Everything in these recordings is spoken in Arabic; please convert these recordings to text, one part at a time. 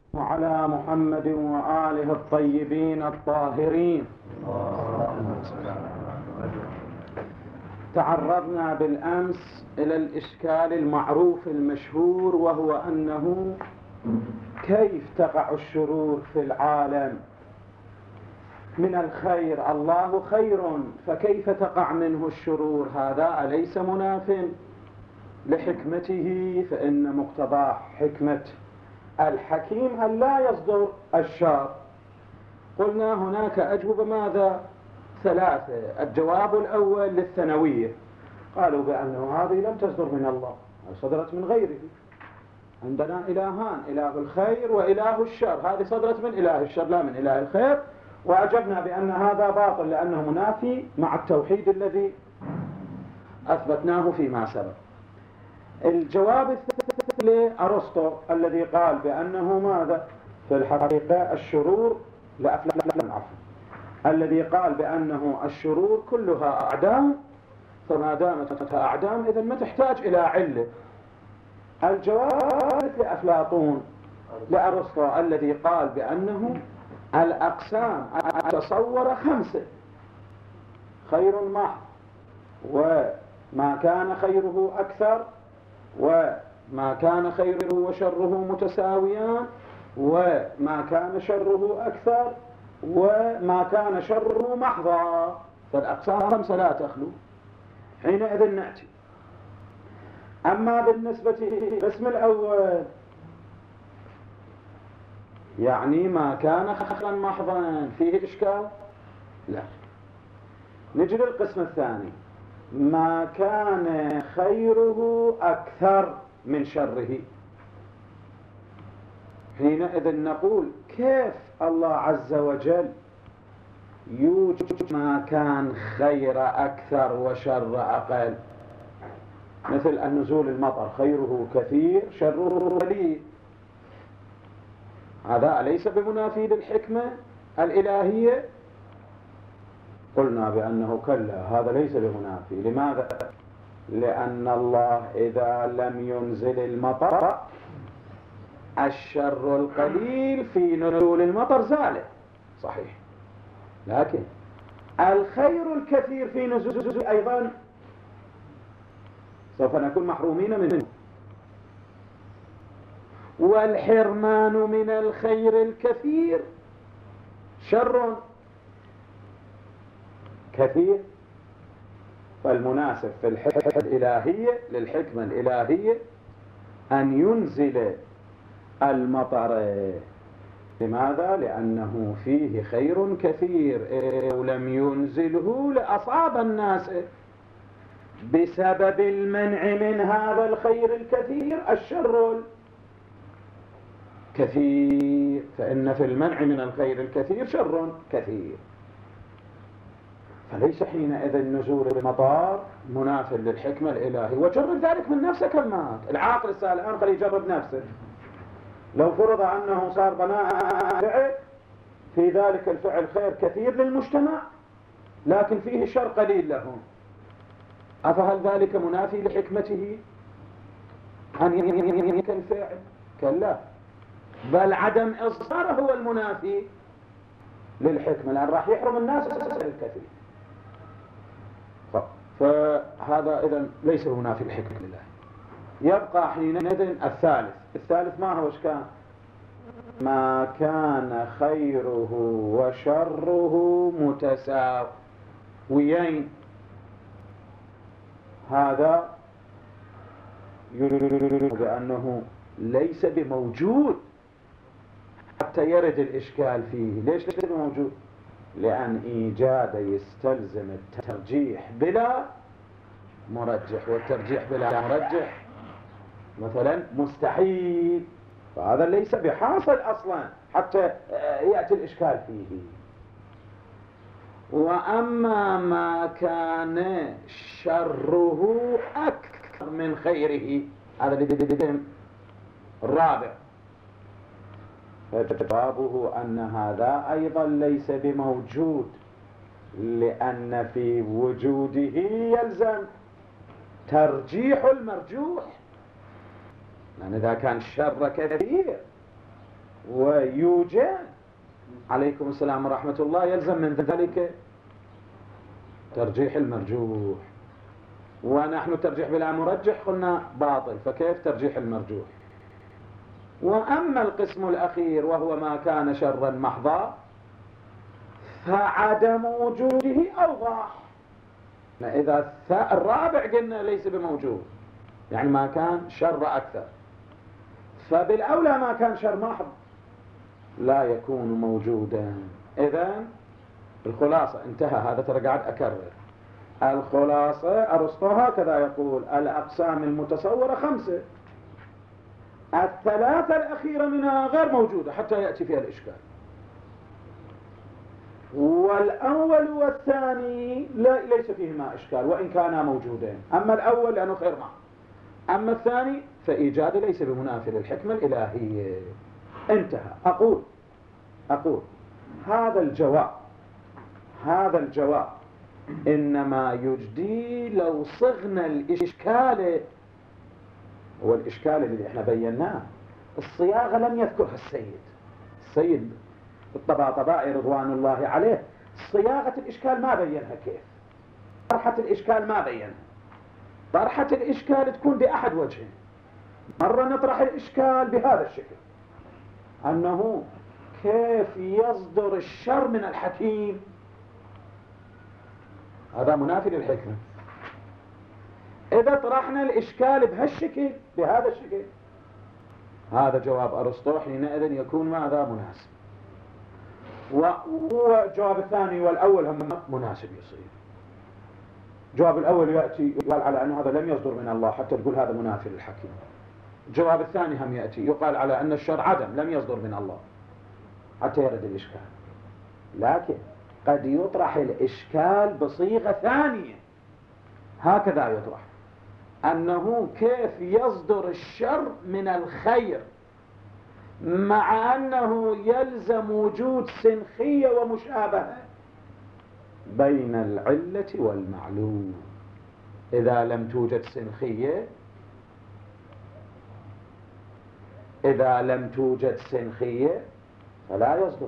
وعلى محمد وآله الطيبين الطاهرين. تعرضنا بالأمس إلى الإشكال المعروف المشهور، وهو أنه كيف تقع الشرور في العالم من الخير؟ الله خير، فكيف تقع منه الشرور؟ هذا أليس مناف لحكمته؟ فإن مقتضى حكمة الحكيم أن لا يصدر الشر. قلنا هناك أجوبة ماذا؟ ثلاثة. الجواب الأول للثانوية، قالوا بأنه هذه لم تصدر من الله، صدرت من غيره. عندنا إلهان، إله الخير وإله الشر، هذه صدرت من إله الشر لا من إله الخير، وأجبنا بأن هذا باطل لأنه منافي مع التوحيد الذي أثبتناه فيما سبق. الجواب الثاني لأرسطو الذي قال بأنه ماذا؟ في الحقيقة الشرور الذي قال بأنه الشرور كلها أعدام، فما دامت أعدام إذن ما تحتاج إلى علة. الجواب لأفلاطون لأرسطو الذي قال بأنه الأقسام المتصورة خمسة: خير محض، وما كان خيره أكثر، وما كان خيره وشره متساويان، وما كان شره أكثر، وما كان شره محضا. فالأقسام خمسة لا تخلو. حينئذ نأتي. أما بالنسبة للقسم الأول، يعني ما كان خيرا محضا، فيه إشكال؟ لا. نجي للقسم الثاني: ما كان خيره أكثر من شره. حينئذ نقول كيف الله عز وجل يوجد ما كان خير أكثر وشر أقل؟ مثل النزول المطر، خيره كثير شره قليل، هذا أليس بمنافي للحكمة الإلهية؟ قلنا بأنه كلا، هذا ليس بمنافي. لماذا؟ لأن الله إذا لم ينزل المطر، الشر القليل في نزول المطر زاله، صحيح، لكن الخير الكثير في نزول أيضا سوف نكون محرومين منه. والحرمان من الخير الكثير شر كثير. فالمناسب في الحكمة الإلهية، للحكمة الإلهية، أن ينزل المطر. لماذا؟ لأنه فيه خير كثير، ولم ينزله لأصاب الناس بسبب المنع من هذا الخير الكثير الشر الكثير، فإن في المنع من الخير الكثير شر كثير. فليس حينئذ نزول المطر مناف للحكمة الإلهية. وجرب ذلك من نفسك. كما العاقل الآن خليه يجرب نفسه. لو فرض أنه صار بناء فعل، في ذلك الفعل خير كثير للمجتمع لكن فيه شر قليل لهم، أفهل ذلك منافي لحكمته أن يملك الفعل؟ كلا، بل عدم إصداره هو المنافي للحكمة، لأن راح يحرم الناس الكثير. فهذا إذن ليس منافي لحكمة الله. يبقى حينئذ الثالث ما هو؟ إيش كان؟ ما كان خيره وشره متساويين. هذا يريد بأنه ليس بموجود حتى يرد الإشكال فيه. ليش ليس بموجود؟ لأن إيجاد يستلزم الترجيح بلا مرجح، والترجيح بلا مرجح مثلا مستحيل، فهذا ليس بحاصل أصلا حتى يأتي الإشكال فيه. وأما ما كان شره أكثر من خيره، هذا الرابع، فجوابه أن هذا أيضا ليس بموجود، لأن في وجوده يلزم ترجيح المرجوح. لأن إذا كان الشر كثير ويوجد عليكم السلام ورحمة الله، يلزم من ذلك ترجيح المرجوح، ونحن ترجيح بلا مرجح قلنا باطل، فكيف ترجيح المرجوح؟ وأما القسم الأخير وهو ما كان شرا محضا فعدم وجوده أوضح. إذا الرابع قلنا ليس بموجود، يعني ما كان شر أكثر، فبالأولى ما كان شر محض لا يكون موجودا. إذن الخلاصة انتهى، هذا ترى قاعد أكرر الخلاصة. أرسطو هكذا يقول: الأقسام المتصورة 5، الثلاثة الأخيرة منها غير موجودة حتى يأتي فيها الإشكال، والأول والثاني ليس فيهما إشكال وإن كانا موجودين. أما الأول لأنه خير معه، أما الثاني فإيجاد ليس بمنافي للحكمة الإلهية. انتهى. أقول هذا الجواب إنما يجدي لو صغنا الإشكال، هو الإشكال اللي احنا بيناه. الصياغة لم يذكرها السيد الطباطبائي رضوان الله عليه، صياغة الإشكال ما بينها كيف، طرحة الإشكال ما بينها. طرحة الإشكال تكون بأحد وجهين: مرة نطرح الإشكال بهذا الشكل، أنه كيف يصدر الشر من الحكيم، هذا منافي للحكمة. إذا طرحنا الإشكال بهالشكل بهذا الشكل، هذا جواب أرسطو، حينئذ يكون ماذا؟ مناسب. والجواب الثاني والأول هم مناسب يصير. الجواب الأول يأتي يقال على أن هذا لم يصدر من الله حتى تقول هذا منافي للحكيم. الجواب الثاني هم يأتي يقال على أن الشر عدم لم يصدر من الله حتى يرد الإشكال. لكن قد يطرح الإشكال بصيغة ثانية، هكذا يطرح: أنه كيف يصدر الشر من الخير مع أنه يلزم وجود سنخية ومشابهة بين العلة والمعلول. إذا لم توجد سنخية فلا يصدر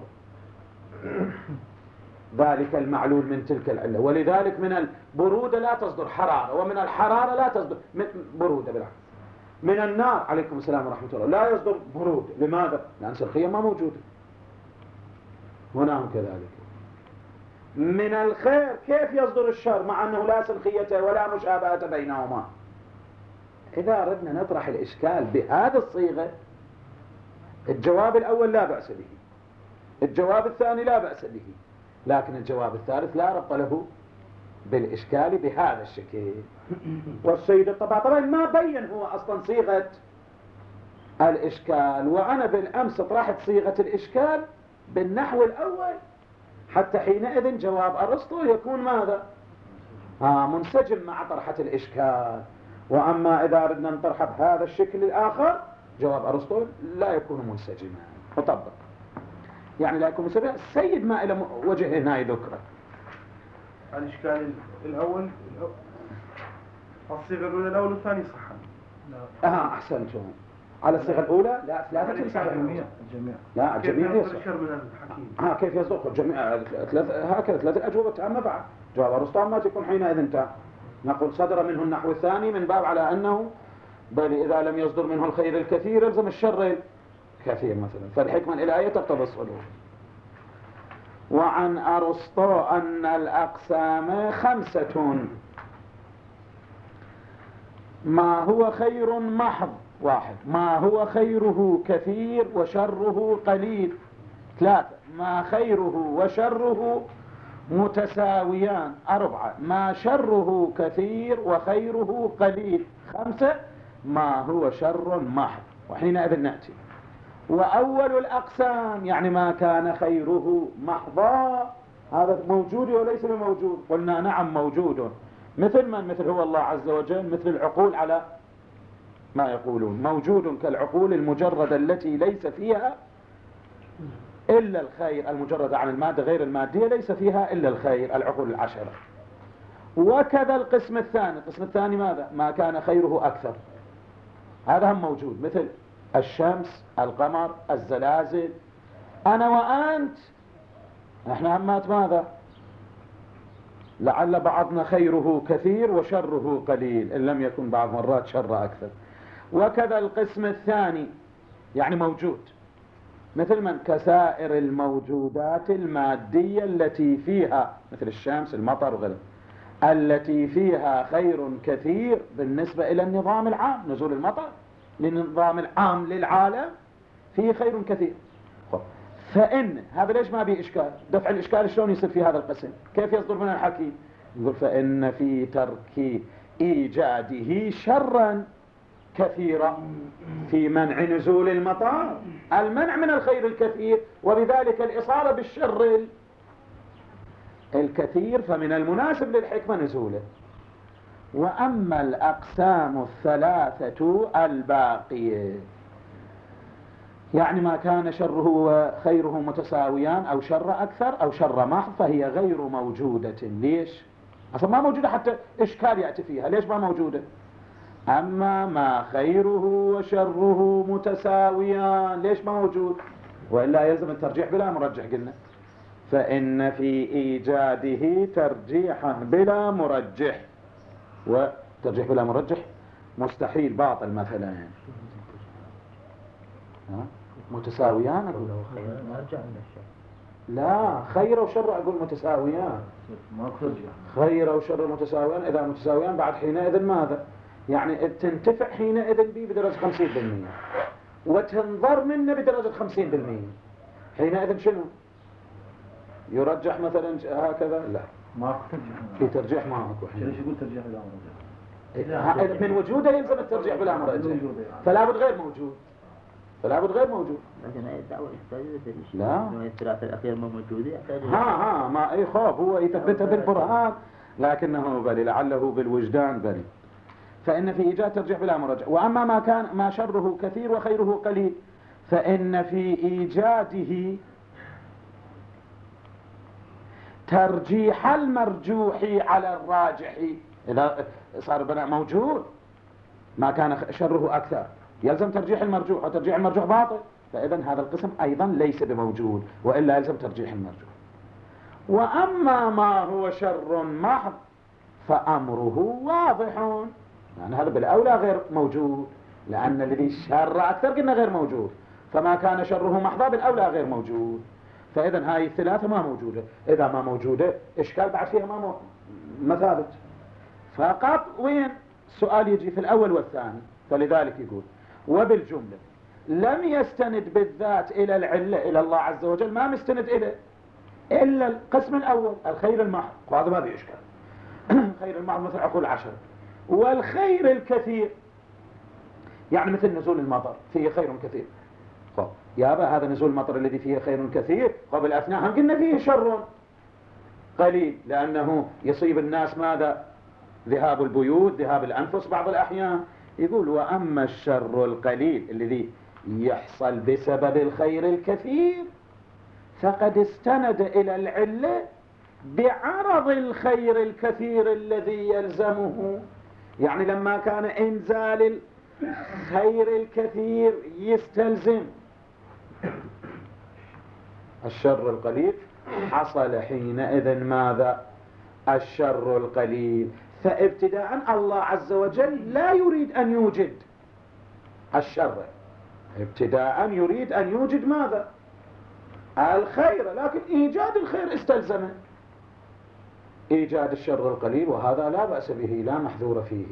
ذلك المعلول من تلك العلة. ولذلك من البرودة لا تصدر حرارة، ومن الحرارة لا تصدر برودة، بالعكس من النار عليكم السلام ورحمة الله لا يصدر برودة. لماذا؟ لأن سنخية ما موجودة. هنا هم كذلك. من الخير كيف يصدر الشر مع أنه لا سنخية ولا مشابهة بينهما؟ إذا أردنا نطرح الإشكال بهذه الصيغة، الجواب الأول لا بأس به، الجواب الثاني لا بأس به، لكن الجواب الثالث لا ربط له بالإشكال بهذا الشكل. والسيد الطباطبائي ما بين هو أصلا صيغة الإشكال، وأنا بالأمس طرحت صيغة الإشكال بالنحو الأول حتى حينئذ جواب أرسطو يكون ماذا؟ منسجم مع طرحة الإشكال. وأما إذا أردنا نطرحه بهذا الشكل الآخر، جواب أرسطو لا يكون منسجما مطبق، يعني لا يكون منسجما. السيد ما إلى وجه هنا يذكره. الإشكال الأول الصيغة الأولى الأول والثاني صحا. أحسنتم. على الصيغة الأولى لا ثلاثة صحيح. الجميع. لا الجميع يصح. كيف يصدر من الحكيم؟ كيف يصدر الجميع؟ هكذا ثلاثة أجوبة تامة بعد. جواب أرسطو ما تكون حينئذ انتهى. نقول صدر منه النحو الثاني من باب على أنه بل إذا لم يصدر منه الخير الكثير يلزم الشر الكثير مثلا، فالحكمة الإلهية تقتضي الصدور. وعن أرسطو أن الأقسام 5: ما هو خير محض 1، ما هو خيره كثير وشره قليل 3، ما خيره وشره متساويان 4، ما شره كثير وخيره قليل 5، ما هو شر محض. وحينئذ نأتي وأول الأقسام يعني ما كان خيره محضا، هذا موجود وليس بموجود؟ قلنا نعم موجود. مثل من؟ مثل هو الله عز وجل، مثل العقول على ما يقولون، موجود كالعقول المجردة التي ليس فيها إلا الخير، المجردة عن المادة غير المادية ليس فيها إلا الخير، العقول 10. وكذا القسم الثاني، القسم الثاني ماذا؟ ما كان خيره أكثر، هذا هم موجود، مثل الشمس، القمر، الزلازل، أنا وأنت احنا همات ماذا؟ لعل بعضنا خيره كثير وشره قليل، إن لم يكن بعض مرات شر أكثر. وكذا القسم الثاني يعني موجود، مثل من كسائر الموجودات المادية التي فيها مثل الشمس، المطر وغيره، التي فيها خير كثير بالنسبة إلى النظام العام، نزول المطر للنظام العام للعالم فيه خير كثير. فإن هذا ليش ما بيه إشكال؟ دفع الإشكال شلون يصير في هذا القسم؟ كيف يصدر من الحكيم؟ يقول فإن في ترك إيجاده شرا كثيرا في منع نزول المطر، المنع من الخير الكثير، وبذلك الإصابة بالشر الكثير، فمن المناسب للحكمة نزوله. وأما الأقسام الثلاثة الباقية يعني ما كان شره وخيره متساويان أو شر أكثر أو شر محض فهي غير موجودة. ليش؟ أصلا ما موجودة، حتى إشكال يأتي فيها، ليش ما موجودة؟ أما ما خيره وشره متساويان، ليش ما موجود؟ وإلا يلزم الترجيح بلا مرجح. قلنا فإن في إيجاده ترجيحا بلا مرجح، وترجيح بلا مرجح مستحيل، باطل مثلا يعني. متساويان أقول لا، خير وشر أقول متساويان، خير وشر متساويان. إذا متساويان بعد حينئذ ماذا؟ يعني تنتفع حينئذ بي بدرجة 50% وتنظر منه بدرجة 50%، حينئذ شنو؟ يرجح مثلا هكذا؟ لا، ما في ترجيح ما اكو. ليش يقول ترجيح بلا مرجح؟ من وجوده يلزم الترجيح بلا مرجح، فلا بد غير موجود، فلا بد غير موجود. لكن هاي الدعوة يحتاج دليل. لا، الثلاثة الأخير ما موجودة يحتاج. ما أي خوف، هو يثبتها بالبرهان، لكنه بلي لعله بالوجدان بلي. فإن في إيجاد ترجيح بلا مرجح. وأما ما شره كثير وخيره قليل فإن في إيجاده ترجيح المرجوح على الراجح. إذا صار بناء موجود ما كان شره أكثر يلزم ترجيح المرجوح، وترجيح المرجوح باطل، فإذا هذا القسم أيضا ليس بموجود، وإلا يلزم ترجيح المرجوح. وأما ما هو شر محض فأمره واضح، يعني هذا بالأولى غير موجود، لأن الذي شر أكثر قلنا غير موجود، فما كان شره محضا بالأولى غير موجود. فإذا هاي الثلاثة ما موجودة، إذا ما موجودة إشكال بعد فيها ما ثابت. فقط وين السؤال يجي في الأول والثاني. فلذلك يقول وبالجملة لم يستند بالذات إلى العلة إلى الله عز وجل، ما مستند إليه إلا القسم الأول الخير المحض، وهذا ما به إشكال. خير المحض مثل عقول 10، والخير الكثير يعني مثل نزول المطر فيه خير كثير. يابا هذا نزول المطر الذي فيه خير كثير قبل أثناء هم قلنا فيه شر قليل، لأنه يصيب الناس ماذا؟ ذهاب البيوت، ذهاب الأنفس بعض الأحيان. يقول وأما الشر القليل الذي يحصل بسبب الخير الكثير فقد استند إلى العلة بعرض الخير الكثير الذي يلزمه. يعني لما كان إنزال الخير الكثير يستلزم الشر القليل، حصل حينئذ ماذا؟ الشر القليل. فابتداء الله عز وجل لا يريد أن يوجد الشر، ابتداء يريد أن يوجد ماذا؟ الخير، لكن إيجاد الخير استلزم إيجاد الشر القليل، وهذا لا بأس به لا محذور فيه.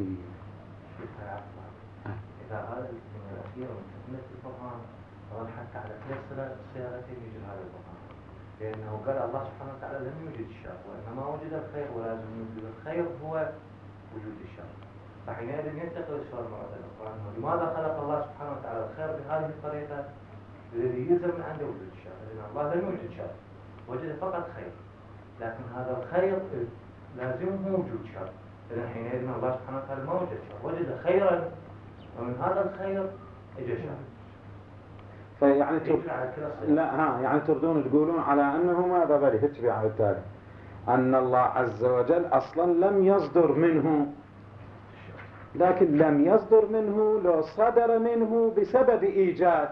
إذا هذا الأخير من القرآن حتى على كل صياغته يوجد هذا القرآن، لأنه قال الله سبحانه وتعالى لم يوجد الشر، وإنما وجد الخير، ولازم يوجد الخير هو وجود الشر. فحينئذ ينتقل السؤال مرة أخرى، لماذا خلق الله سبحانه وتعالى الخير بهذه الطريقة الذي يلزم من عنده وجود الشر؟ لأن الله لم يوجد شر، وجد فقط خير، لكن هذا الخير لازمه وجود شر. إذن حينئذ الله سبحانه وتعالى ما وجد شر، وجد خيرا، ومن هذا الخير اجى شر. فيعني يعني تردون تقولون على أنه ماذا بلي تتبع بالتالي أن الله عز وجل أصلا لم يصدر منه لكن لم يصدر منه، لو صدر منه بسبب إيجاد،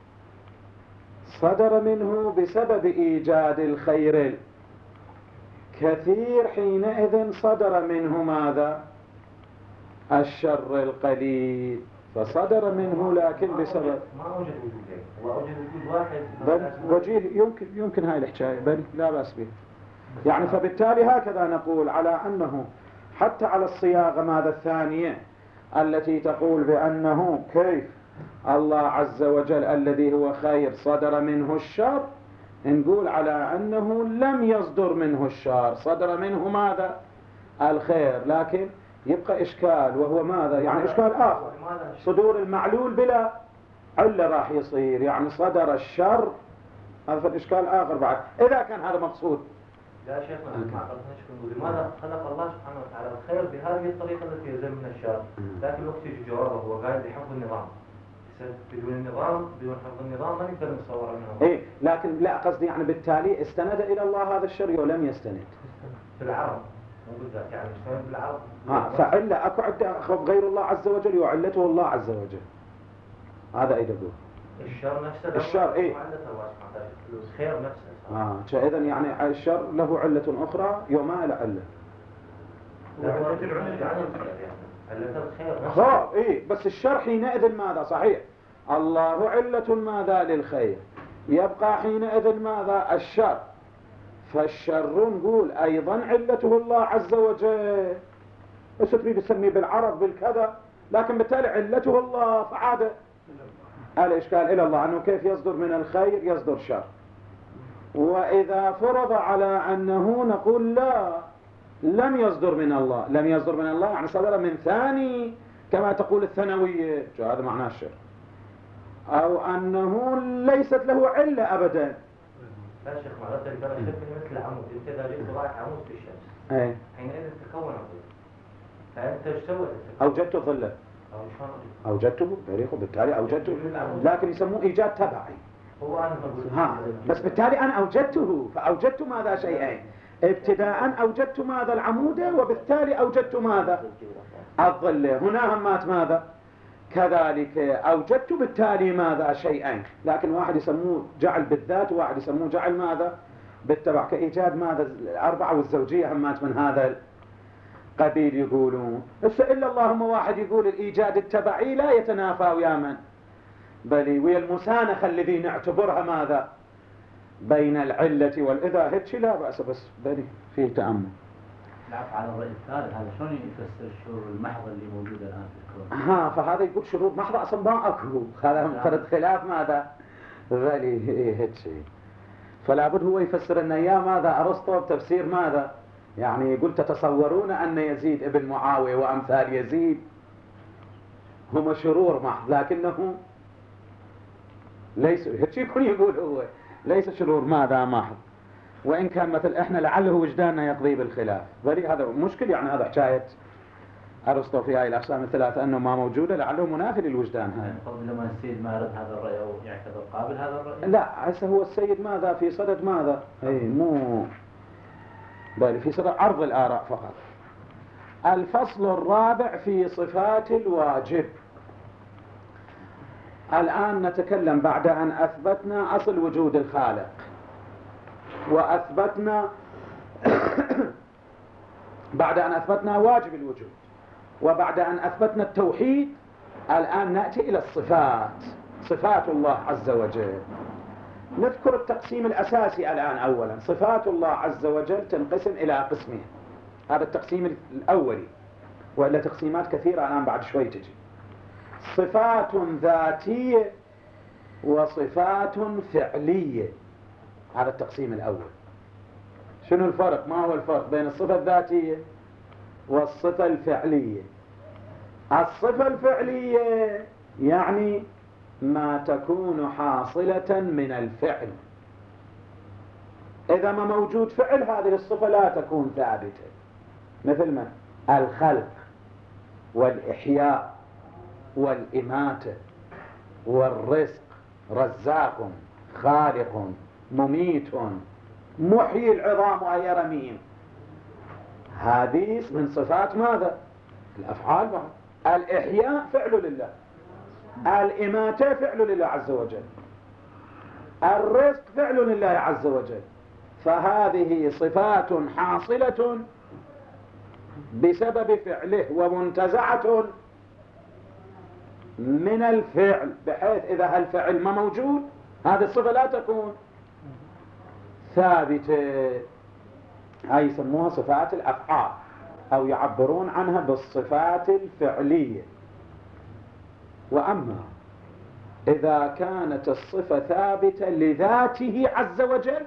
صدر منه بسبب إيجاد الخير الكثير، حينئذ صدر منه ماذا؟ الشر القليل، فصدر منه لكن بسبب ما وجد وجودين، هو وجد وجود واحد. بل وجيه يمكن هاي الحكاية، بل لا بأس به. يعني فبالتالي هكذا نقول على أنه حتى على الصياغة ماذا الثانية التي تقول بأنه كيف الله عز وجل الذي هو خير صدر منه الشر، نقول على أنه لم يصدر منه الشر، صدر منه ماذا؟ الخير، لكن يبقى إشكال، وهو ماذا؟ يعني إشكال آخر، صدور المعلول بلا علة راح يصير، يعني صدر الشر، هذا الإشكال آخر بعد إذا كان هذا مقصود. لا شيخنا ما عرفناش نقول لماذا خلق الله سبحانه وتعالى الخير بهذه الطريقة التي يلزم من الشر، لكن الوقت يجي جوابه هو قال بحفظ النظام. بدون النظام، بدون حفظ النظام ما نقدر نتصور منه. إيه، لكن لا قصدي يعني بالتالي استند إلى الله هذا الشر ولم يستند. في العرب مو بالذات، يعني استند بالعرب. فعلة أكو عدة أخذ غير الله عز وجل وعلته الله عز وجل. هذا أي دبور. الشر نفسه الشر إيه؟ الخير نفسه. إذن يعني الشر له علة أخرى يوما له علة. علة الخير نفسه. إيه، بس الشر حينئذ ماذا؟ صحيح الله علة ماذا للخير، يبقى حينئذ ماذا؟ الشر، فالشر نقول أيضا علته الله عز وجل، بس تريد تسميه بالعرض بالكذا، لكن بالتالي علته الله، فعاد الإشكال إلى الله أنه كيف يصدر من الخير يصدر شر. وإذا فرض على أنه نقول لا، لم يصدر من الله، لم يصدر من الله يعني صدر من ثاني كما تقول الثانوية، شو هذا معناه الشر، أو أنه ليست له علة أبدا. لا شيخ معناته تقدر تشبه مثل العمود، أنت إذا جبت رايح عمود في الشمس حينئذ تكون الظل، فأنت ايش سويت؟ أوجدت ظله، أوجدته بريقه، بالتالي أوجدته، لكن يسموه إيجاد تبعي. هو أنا بس بالتالي أنا أوجدته، فأوجدت ماذا؟ شيئين، ابتداء أوجدت ماذا؟ العمود، وبالتالي أوجدت ماذا؟ الظل. هنا همات ماذا؟ كذلك أوجدت بالتالي ماذا؟ شيئين، لكن واحد يسموه جعل بالذات وواحد يسموه جعل ماذا؟ بالتبع، كإيجاد ماذا؟ الأربعة والزوجية همات من هذا قبيل يقولون. إلا اللهم واحد يقول الإيجاد التبعي لا يتنافى ويا من؟ بل ويا المسانخة الذي نعتبرها ماذا؟ بين العلة والإذا هيك لا بأس، بس بني فيه تأمل. العفو على الرأي الثالث، هذا شلون يفسر الشرور المحضة اللي موجودة الآن في الكون؟ فهذا يقول شرور محضة أصلا ما أكو، هذا مفرد خلاف ماذا؟ بلي هيك شيء. فلا بد هو يفسر أن إياه ماذا؟ أرسطو بتفسير ماذا؟ يعني يقول تتصورون أن يزيد ابن معاوية وأمثال يزيد هم شرور محض، لكنه ليس هيك يكون يقول هو ليس شرور ماذا محض، وإن كان مثل إحنا لعله وجداننا يقضي بالخلاف، بل هذا مشكل. يعني هذا حكاية أرسطو في هاي الأقسام الثلاثة أنه ما موجودة، لعله منافي للوجدان. هذا قبل لما السيد ما يرد هذا الرأي أو يعتبر قابل هذا الرأي؟ لا، هسه هو السيد ماذا في صدد ماذا؟ أي مو بل في صدد عرض الآراء فقط. الفصل الرابع في صفات الواجب. الآن نتكلم بعد أن أثبتنا أصل وجود الخالق، وأثبتنا بعد أن أثبتنا واجب الوجود، وبعد أن أثبتنا التوحيد، الآن نأتي إلى الصفات، صفات الله عز وجل. نذكر التقسيم الأساسي الآن. أولا صفات الله عز وجل تنقسم إلى قسمين، هذا التقسيم الأولي، وإلا تقسيمات كثيرة الآن بعد شوي تجي. صفات ذاتية وصفات فعلية، هذا التقسيم الأول. شنو الفرق؟ ما هو الفرق بين الصفة الذاتية والصفة الفعلية؟ الصفة الفعلية يعني ما تكون حاصلة من الفعل، إذا ما موجود فعل هذه الصفة لا تكون ثابتة، مثل ما الخلق والإحياء والإماتة والرزق، رزاق خالق مميت محيي العظام وهي رميم، هذه من صفات ماذا؟ الأفعال بعد. الإحياء فعل لله، الإماتة فعل لله عز وجل، الرزق فعل لله عز وجل. فهذه صفات حاصلة بسبب فعله ومنتزعة من الفعل، بحيث إذا الفعل ما موجود هذه الصفة لا تكون ثابتة. هاي يسموها صفات الأفعال، أو يعبرون عنها بالصفات الفعلية. وأما إذا كانت الصفة ثابتة لذاته عز وجل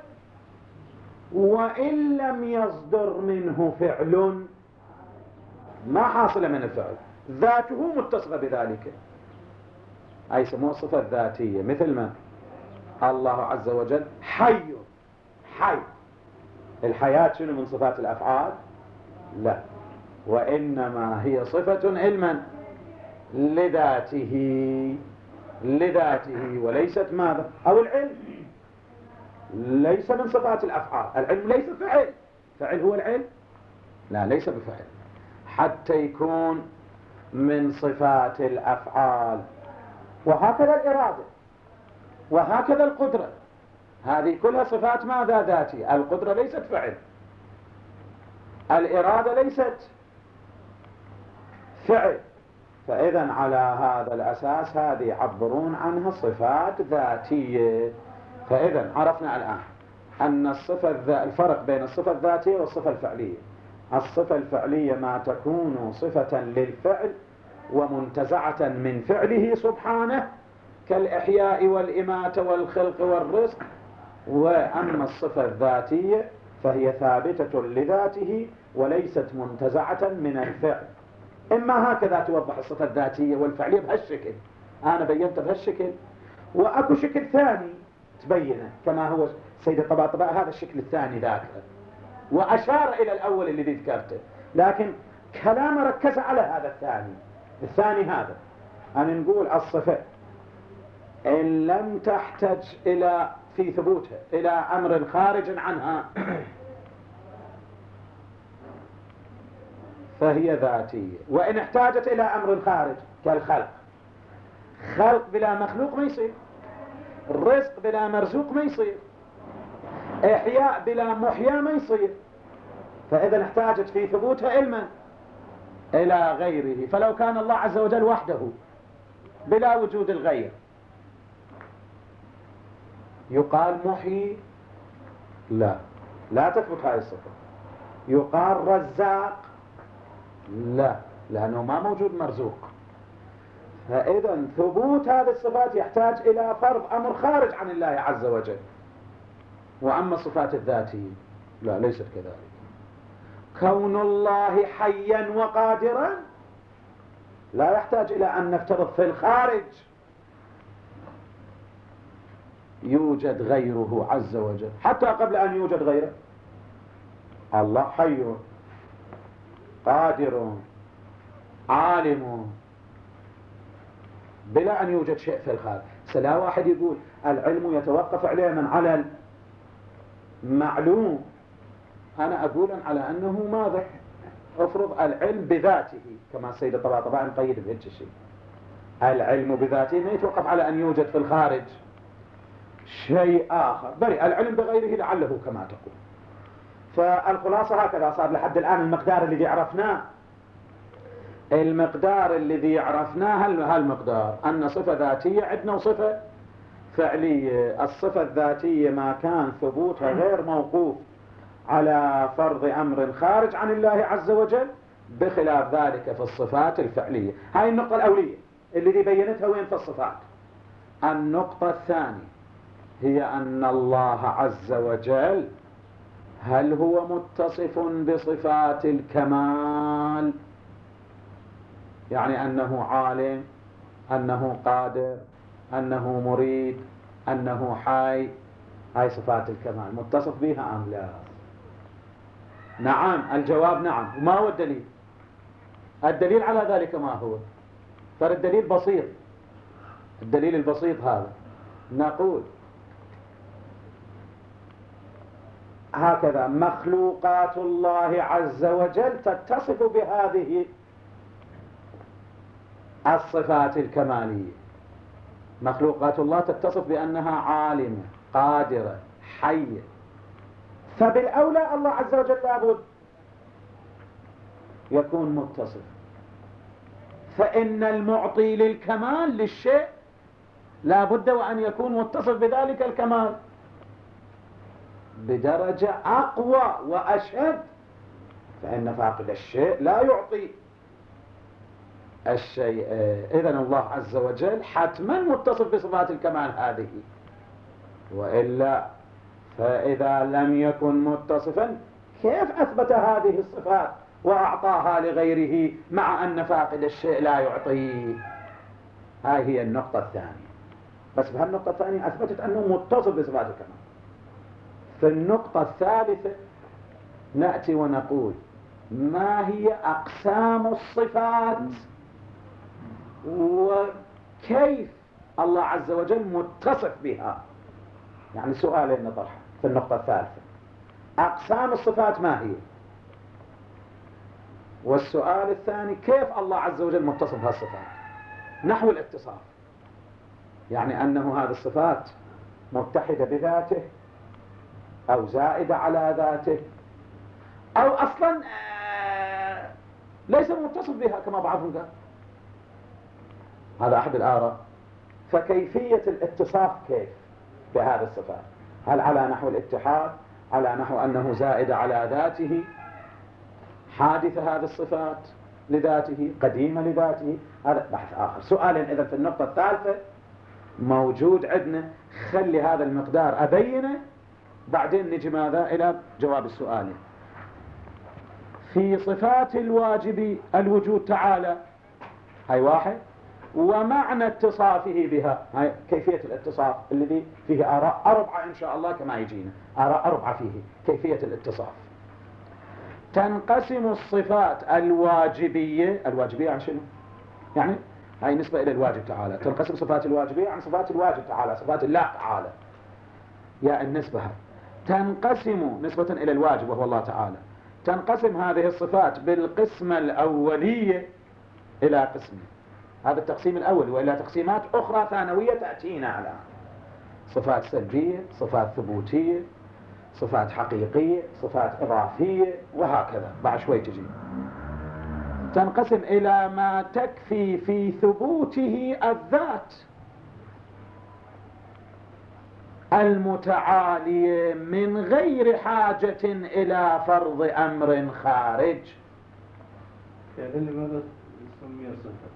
وإن لم يصدر منه فعل، ما حاصل من الفعل، ذاته متصفة بذلك، أي يسموها الصفة الذاتية. مثل ما الله عز وجل حي، حي، الحياة شنو من صفات الأفعال؟ لا، وإنما هي صفة علما لذاته، لذاته، وليست ماذا؟ أو العلم ليس من صفات الأفعال، العلم ليس فعل، فعل هو العلم؟ لا، ليس بفعل، حتى يكون من صفات الأفعال. وهكذا الإرادة، وهكذا القدرة، هذه كلها صفات ماذا؟ ذاتية. القدرة ليست فعل، الإرادة ليست فعل. فإذا على هذا الأساس هذه يعبرون عنها صفات ذاتية. فإذا عرفنا الآن أن الفرق بين الصفة الذاتية والصفة الفعلية. الصفة الفعلية ما تكون صفة للفعل ومنتزعة من فعله سبحانه كالإحياء والإماتة والخلق والرزق. وأما الصفة الذاتية فهي ثابتة لذاته وليست منتزعة من الفعل. إما هكذا توضح الصفة الذاتية والفعلية بهالشكل، أنا بينت بهالشكل، وأكو شكل ثاني تبينه كما هو سيد الطباطباء، هذا الشكل الثاني ذاك، وأشار إلى الأول الذي ذكرته، لكن كلامه ركز على هذا الثاني. الثاني هذا أن نقول الصفة إن لم تحتج إلى في ثبوتها إلى أمر خارج عنها فهي ذاتية، وإن احتاجت إلى أمر خارج كالخلق، خلق بلا مخلوق ما يصير، الرزق بلا مرزوق ما يصير، إحياء بلا محيا ما يصير. فإذا احتاجت في ثبوتها علما إلى غيره. فلو كان الله عز وجل وحده بلا وجود الغير يقال محيي؟ لا، لا تثبت هذه الصفة. يقال رزاق؟ لا، لأنه ما موجود مرزوق. فإذا ثبوت هذه الصفات يحتاج إلى فرض أمر خارج عن الله عز وجل. وأما الصفات الذاتية لا، ليست كذلك. كون الله حيا وقادرا لا يحتاج إلى أن نفترض في الخارج يوجد غيره عز وجل، حتى قبل أن يوجد غيره. الله حي قادر عالم بلا أن يوجد شيء في الخارج. سلا واحد يقول العلم يتوقف علما على المعلوم، أنا أقول على أنه ماذا؟ أفرض العلم بذاته كما السيد الطباطبائي نقيد بهذا الشيء. العلم بذاته ما يتوقف على أن يوجد في الخارج شيء آخر، بل العلم بغيره لعله كما تقول. فالخلاصة هكذا صار لحد الآن. المقدار الذي عرفناه، المقدار الذي عرفناه هالمقدار أن صفة ذاتية عندنا وصفة فعلية. الصفة الذاتية ما كان ثبوتها غير موقوف على فرض أمر خارج عن الله عز وجل، بخلاف ذلك في الصفات الفعلية. هاي النقطة الأولية اللي بينتها وين في الصفات. النقطة الثانية هي أن الله عز وجل هل هو متصف بصفات الكمال، يعني أنه عالم، أنه قادر، أنه مريد، أنه حي، هاي صفات الكمال متصف بها أم لا؟ نعم، الجواب نعم. وما هو الدليل؟ الدليل على ذلك ما هو؟ فالدليل بسيط. الدليل البسيط هذا نقول هكذا: مخلوقات الله عز وجل تتصف بهذه الصفات الكمالية. مخلوقات الله تتصف بأنها عالمة قادرة حية، فبالأولى الله عز وجل لابد يكون متصف. فإن المعطي للكمال للشيء لابد وأن يكون متصف بذلك الكمال بدرجة أقوى وأشد، فإن فاقد الشيء لا يعطي الشيء. إذن الله عز وجل حتما متصف بصفات الكمال هذه، وإلا فإذا لم يكن متصفا كيف أثبت هذه الصفات وأعطاها لغيره مع أن فاقد الشيء لا يعطيه؟ هاي هي النقطة الثانية. بس بهالنقطة الثانية أثبتت أنه متصف بصفات الكمال. في النقطة الثالثة نأتي ونقول ما هي أقسام الصفات وكيف الله عز وجل متصف بها. يعني سؤالين نطرحه في النقطة الثالثة: أقسام الصفات ما هي؟ والسؤال الثاني: كيف الله عز وجل متصف بهالصفات نحو الاتصاف، يعني أنه هذه الصفات متحدة بذاته أو زائدة على ذاته أو أصلا ليس متصف بها كما بعضهم قال. هذا أحد الآراء. فكيفية الاتصاف كيف بهذه الصفات؟ هل على نحو الاتحاد، على نحو أنه زائدة على ذاته، حادثة هذه الصفات لذاته، قديمة لذاته؟ هذا بحث آخر. سؤالين إذا في النقطة الثالثة موجود عندنا. خلي هذا المقدار أبينه بعدين نجي ماذا إلى جواب السؤال. في صفات الواجب الوجود تعالى، هاي واحد، ومعنى اتصافه بها، هاي كيفية الاتصاف الذي فيه آراء أربعة إن شاء الله كما يجينا آراء أربعة فيه كيفية الاتصاف. تنقسم الصفات الواجبية. الواجبية عن شنو؟ يعني هاي نسبة إلى الواجب تعالى. تنقسم صفات الواجبية عن صفات الواجب تعالى، صفات الله تعالى، يا النسبة. تنقسم نسبة إلى الواجب وهو الله تعالى. تنقسم هذه الصفات بالقسمة الأولية إلى قسمين. هذا التقسيم الأول، وإلى تقسيمات أخرى ثانوية تأتينا على صفات سلبية، صفات ثبوتية، صفات حقيقية، صفات إضافية، وهكذا بعد شوي تجي. تنقسم إلى ما تكفي في ثبوته الذات المتعالية من غير حاجة إلى فرض أمر خارج. يعني لماذا نسميها صفة؟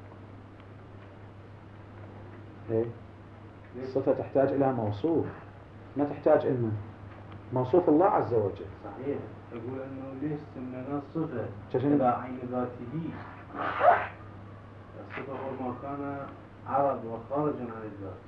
الصفة تحتاج إلى موصوف، ما تحتاج إلى موصوف الله عز وجل. صحيح. أقول أنه ليش سميناه صفة شجن؟ إلى عين ذاته. الصفة هو ما كان عرض وخارج عن الذات.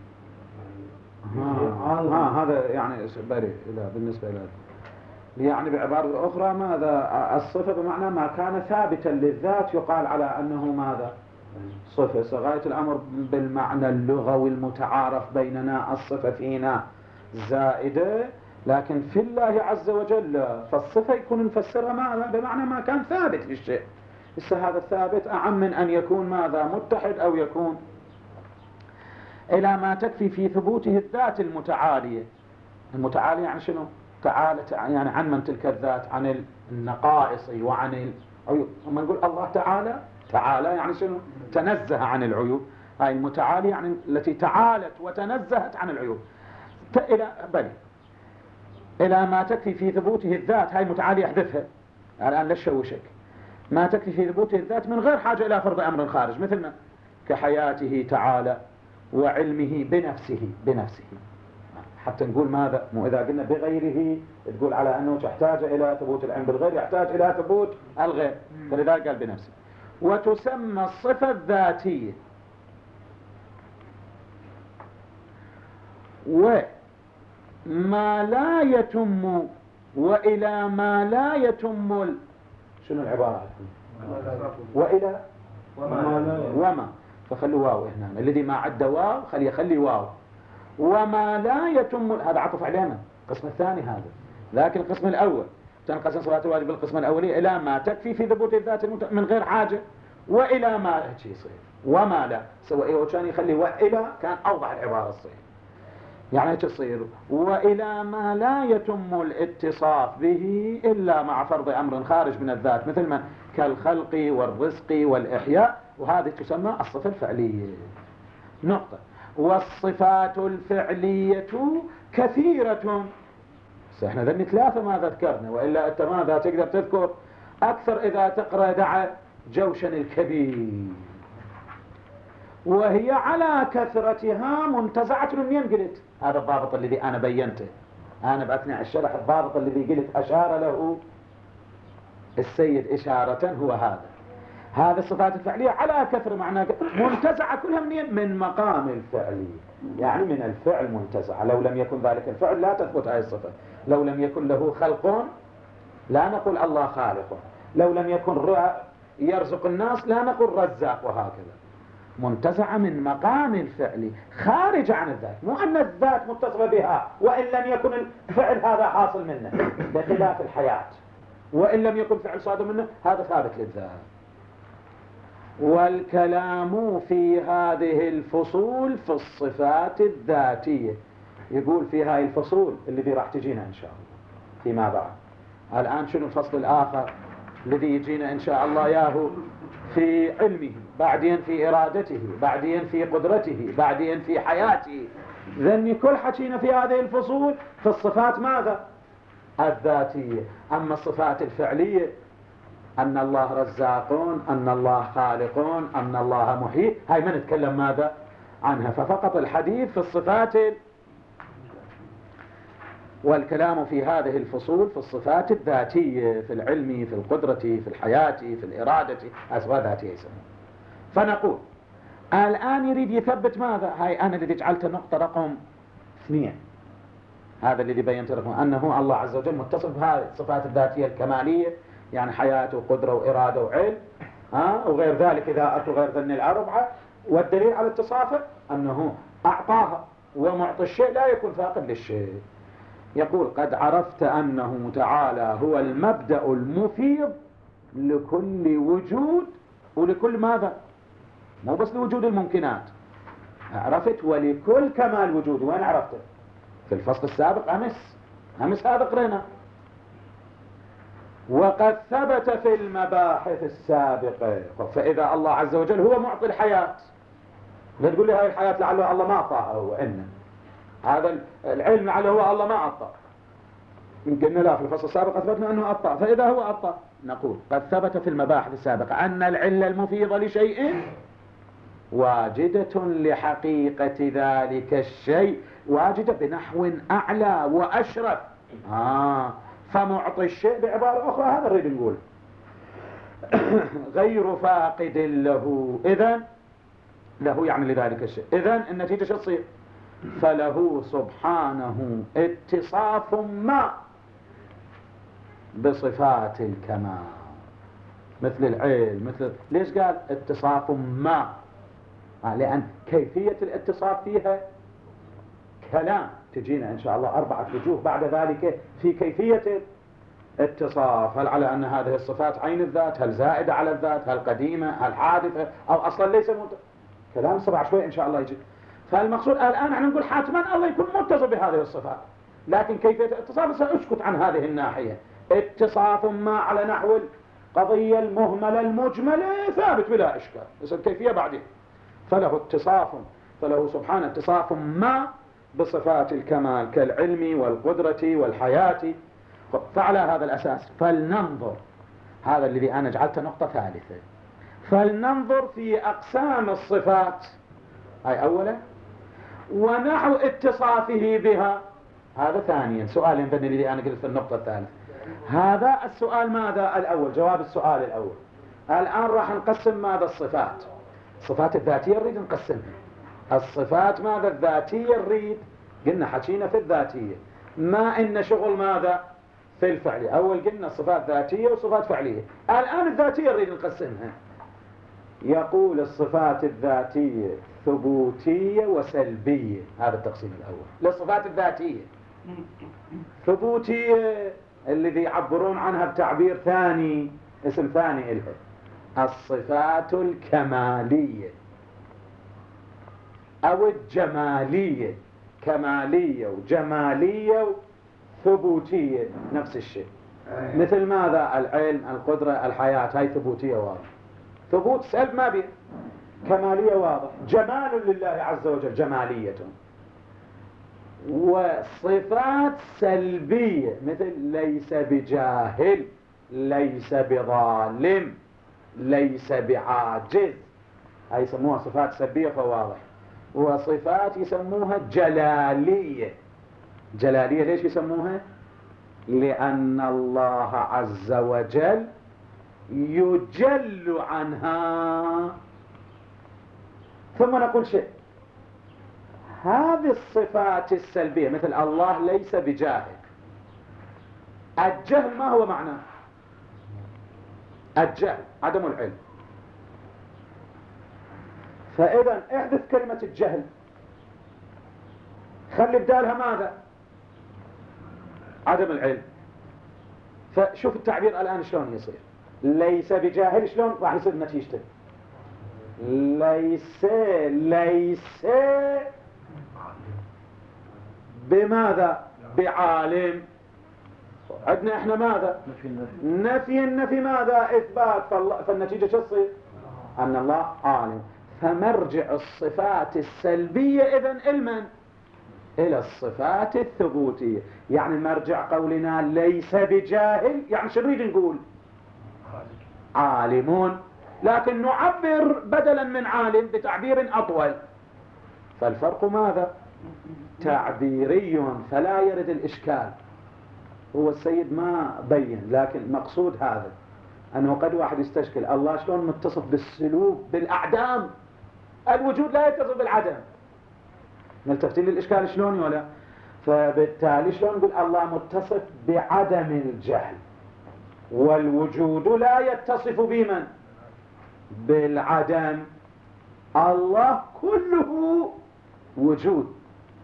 هذا يعني بريء بالنسبة إلى يعني بعبارة أخرى ماذا الصفة بمعنى ما كان ثابتا للذات يقال على أنه ماذا صفة. غاية الأمر بالمعنى اللغوي المتعارف بيننا الصفة فينا زائدة، لكن في الله عز وجل فالصفة يكون نفسرها ماذا بمعنى ما كان ثابت للشيء. هذا الثابت أعم من أن يكون ماذا متحد أو يكون إلى ما تكفي في ثبوته الذات المتعالية. المتعالية يعني شنو؟ تعالت يعني عن من تلك الذات، عن النقائص وعن العيوب. لما نقول الله تعالى يعني شنو؟ تنزه عن العيوب. هاي المتعالية يعني التي تعالت وتنزهت عن العيوب. إلى ما تكفي في ثبوته الذات. هاي المتعالية احذفها الآن لا تشوشك. ما تكفي في ثبوته الذات من غير حاجة إلى فرض أمر خارج، مثل ما كحياته تعالى وعلمه بنفسه. حتى نقول ماذا؟ مو إذا قلنا بغيره تقول على أنه تحتاج إلى ثبوت العلم، بالغير يحتاج إلى ثبوت الغير، فلذلك قال بنفسه. وتسمى الصفة الذاتية. وما لا يتم وإلى ما لا يتم شنو العبارة؟ وإلى وما فخلوا واو هنا، الذي ما عد واو خلي واو. وما لا يتم، هذا عطف علينا القسم الثاني هذا، لكن القسم الأول تنقسم صفات الواجب بالقسم الأولي إلى ما تكفي في ثبوت الذات من غير حاجة، وإلى ما يصير وما لا سواء كان يخلي وإلى كان أوضح العبارة الصحيحة. يعني تصير وإلى ما لا يتم الاتصاف به إلا مع فرض أمر خارج من الذات مثل ما كالخلق والرزق والإحياء، وهذه تسمى الصفة الفعلية. نقطة. والصفات الفعلية كثيرة. احنا ذني 3 ما ذكرنا، وإلا أنت ماذا تقدر تذكر أكثر إذا تقرأ دع جوشن الكبير. وهي على كثرتها منتزعة منين قلت؟ هذا الضابط الذي أنا بينته أنا بأثناء الشرح، الضابط الذي قلت أشار له السيد إشارة هو هذا الصفات الفعلية على كثر معناه منتزعة كلها منين؟ من مقام الفعل، يعني من الفعل منتزعة. لو لم يكن ذلك الفعل لا تثبت هذه الصفة. لو لم يكن له خلق لا نقول الله خالق، لو لم يكن يرزق الناس لا نقول رزاق، وهكذا. منتزعة من مقام الفعل خارج عن الذات، مو أن الذات متصفة بها وإن لم يكن الفعل هذا حاصل منه، بخلاف الحياة وإن لم يكن فعل صادر منه هذا ثابت للذات. والكلام في هذه الفصول في الصفات الذاتية. يقول في هاي الفصول اللي راح تجينا إن شاء الله فيما بعد. الآن شنو الفصل الآخر الذي يجينا إن شاء الله ياهو؟ في علمه، بعدين في إرادته، بعدين في قدرته، بعدين في حياته. ذني كل حكينا في هذه الفصول في الصفات ماذا؟ الذاتية. أما الصفات الفعلية أن الله رزاقون، أن الله خالقون، أن الله محيي، هاي ما نتكلم ماذا عنها. ففقط الحديث في الصفات. والكلام في هذه الفصول في الصفات الذاتية، في العلم، في القدرة، في الحياة، في الإرادة، أصفات ذاتية يسمى. فنقول الآن يريد يثبت ماذا؟ هاي أنا الذي جعلت نقطة رقم 2، هذا الذي بينت رقم أنه الله عز وجل متصف بهذه الصفات الذاتية الكمالية، يعني حياة وقدرة وإرادة وعلم وغير ذلك إذا أتوا غير ذن الأربعة. والدليل على اتصافه أنه أعطاها، ومعطي الشيء لا يكون فاقد للشيء. يقول قد عرفت أنه تعالى هو المبدأ المفيض لكل وجود ولكل ماذا؟ مو بس لوجود الممكنات، عرفت ولكل كمال وجود. وين عرفته؟ في الفصل السابق أمس هذا قرينا. وقد ثبت في المباحث السابقة. فإذا الله عز وجل هو معطي الحياة، لا تقول لي هاي الحياة لعله الله ما أعطاها، هو إن هذا العلم لعله هو الله ما أعطى. قلنا لا، في الفصل السابق أثبتنا أنه أعطى. فإذا هو أعطى نقول قد ثبت في المباحث السابقة أن العلة المفيضة لشيء واجدة لحقيقة ذلك الشيء، واجدة بنحو أعلى وأشرف. فمعطي الشيء بعبارة أخرى هذا نريد نقول غير فاقد له. إذن له يعني لذلك الشيء. إذن النتيجة شو تصير؟ فله سبحانه اتصاف ما بصفات الكمال، مثل العلم، مثل ليش قال اتصاف ما؟ لأن كيفية الاتصاف فيها كلام تجينا إن شاء الله 4 وجوه بعد ذلك في كيفية الاتصاف. هل على أن هذه الصفات عين الذات، هل زائدة على الذات، هل قديمة، هل حادثة، أو أصلا ليس كلام 7 شوي إن شاء الله يجي. فالمقصود الآن احنا نقول حتما الله يكون متصف بهذه الصفات، لكن كيفية الاتصاف سأسكت عن هذه الناحية. اتصاف ما على نحو القضية المهملة المجملة ثابت بلا إشكال، بس الكيفية بعدين. فله سبحانه اتصاف ما بصفات الكمال كالعلم والقدرة والحياة. فعلى هذا الأساس فلننظر، هذا الذي أنا جعلته نقطة ثالثة، فلننظر في أقسام الصفات هاي أولا، ونحو اتصافه بها هذا ثانيا. سؤال ينبني الذي أنا قلت في النقطة الثالثة. هذا السؤال ماذا الأول؟ جواب السؤال الأول. الآن راح نقسم ماذا الصفات. الصفات الذاتية نريد نقسمها. الصفات ماذا الذاتية نريد، قلنا حكينا في الذاتية ما إن شغل ماذا في الفعلية. أول قلنا صفات ذاتية وصفات فعلية، الآن الذاتية نريد نقسمها. يقول الصفات الذاتية ثبوتية وسلبية، هذا التقسيم الأول للصفات الذاتية. ثبوتية الذي يعبرون عنها بتعبير ثاني، اسم ثاني إلها الصفات الكمالية. أو الجمالية، كمالية وجمالية وثبوتية نفس الشيء. مثل ماذا؟ العلم، القدرة، الحياة، هاي ثبوتية واضح، ثبوت سلب ما بيه. كمالية واضح، جمال لله عز وجل، جمالية. وصفات سلبية مثل ليس بجاهل، ليس بظالم، ليس بعاجز، هاي يسموها صفات سلبية فواضح. وصفات يسموها جلالية. جلالية ليش يسموها؟ لأن الله عز وجل يجل عنها. ثم نقول شيء، هذه الصفات السلبية مثل الله ليس بجاهل، الجهل ما هو معناه؟ الجهل عدم العلم. فإذا احذف كلمة الجهل، خلي بدالها ماذا؟ عدم العلم. فشوف التعبير الآن شلون يصير. ليس بجاهل شلون راح يصير نتيجته؟ ليس بماذا؟ بعالم. عندنا احنا ماذا؟ نفي ماذا؟ إثبات. فالنتيجة شو تصير؟ أن الله عالم. فمرجع الصفات السلبية إذن علما إلى الصفات الثبوتية. يعني مرجع قولنا ليس بجاهل يعني شو نريد نقول؟ عالمون، لكن نعبر بدلا من عالم بتعبير أطول. فالفرق ماذا؟ تعبيري، فلا يرد الإشكال. هو السيد ما بين، لكن مقصود هذا أنه قد واحد يستشكل الله شلون متصف بالسلوك بالأعدام، الوجود لا يتصف بالعدم. ملتفتين للإشكال شلون ولا؟ فبالتالي شلون نقول الله متصف بعدم الجهل والوجود لا يتصف بمن؟ بالعدم. الله كله وجود.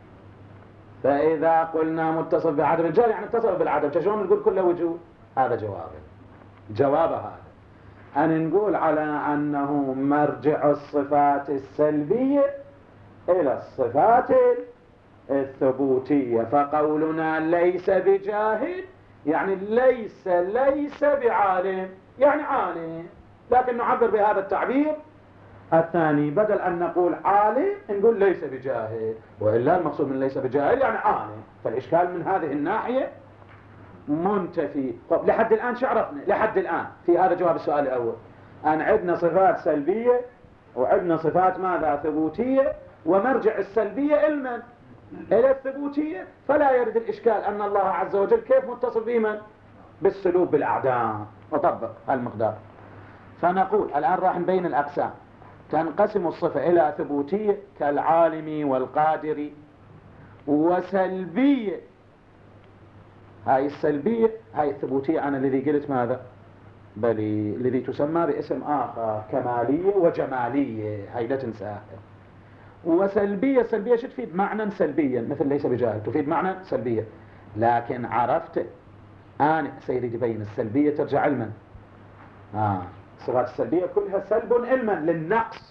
فإذا قلنا متصف بعدم الجهل يعني اتصف بالعدم، شلون نقول كله وجود؟ هذا جواب هذا أن نقول على أنه مرجع الصفات السلبية إلى الصفات الثبوتية. فقولنا ليس بجاهل يعني ليس بعالم، يعني عالم، لكن نعبر بهذا التعبير الثاني. بدل أن نقول عالم نقول ليس بجاهل، وإلا المقصود من ليس بجاهل يعني عالم. فالإشكال من هذه الناحية منتفي. لحد الآن شو عرفنا؟ لحد الآن في هذا جواب السؤال الأول، أن عندنا صفات سلبية وعندنا صفات ماذا؟ ثبوتية. ومرجع السلبية علما إلى الثبوتية. فلا يرد الإشكال أن الله عز وجل كيف متصف بمن؟ بالسلوك بالأعدام. وطبق هالمقدار. فنقول الآن راح نبين الأقسام. تنقسم الصفة إلى ثبوتية كالعالم والقادر، وسلبية. هاي السلبية، هاي الثبوتية أنا الذي قلت ماذا؟ بل الذي تسمى باسم آخر كمالية وجمالية، هاي لا تنساها. وسلبية، سلبية شو تفيد؟ معنى سلبيا مثل ليس بجاهل، تفيد معنى سلبية. لكن عرفت أنا سيدي تبين السلبية ترجع علما. الصفات السلبية كلها سلب علما للنقص.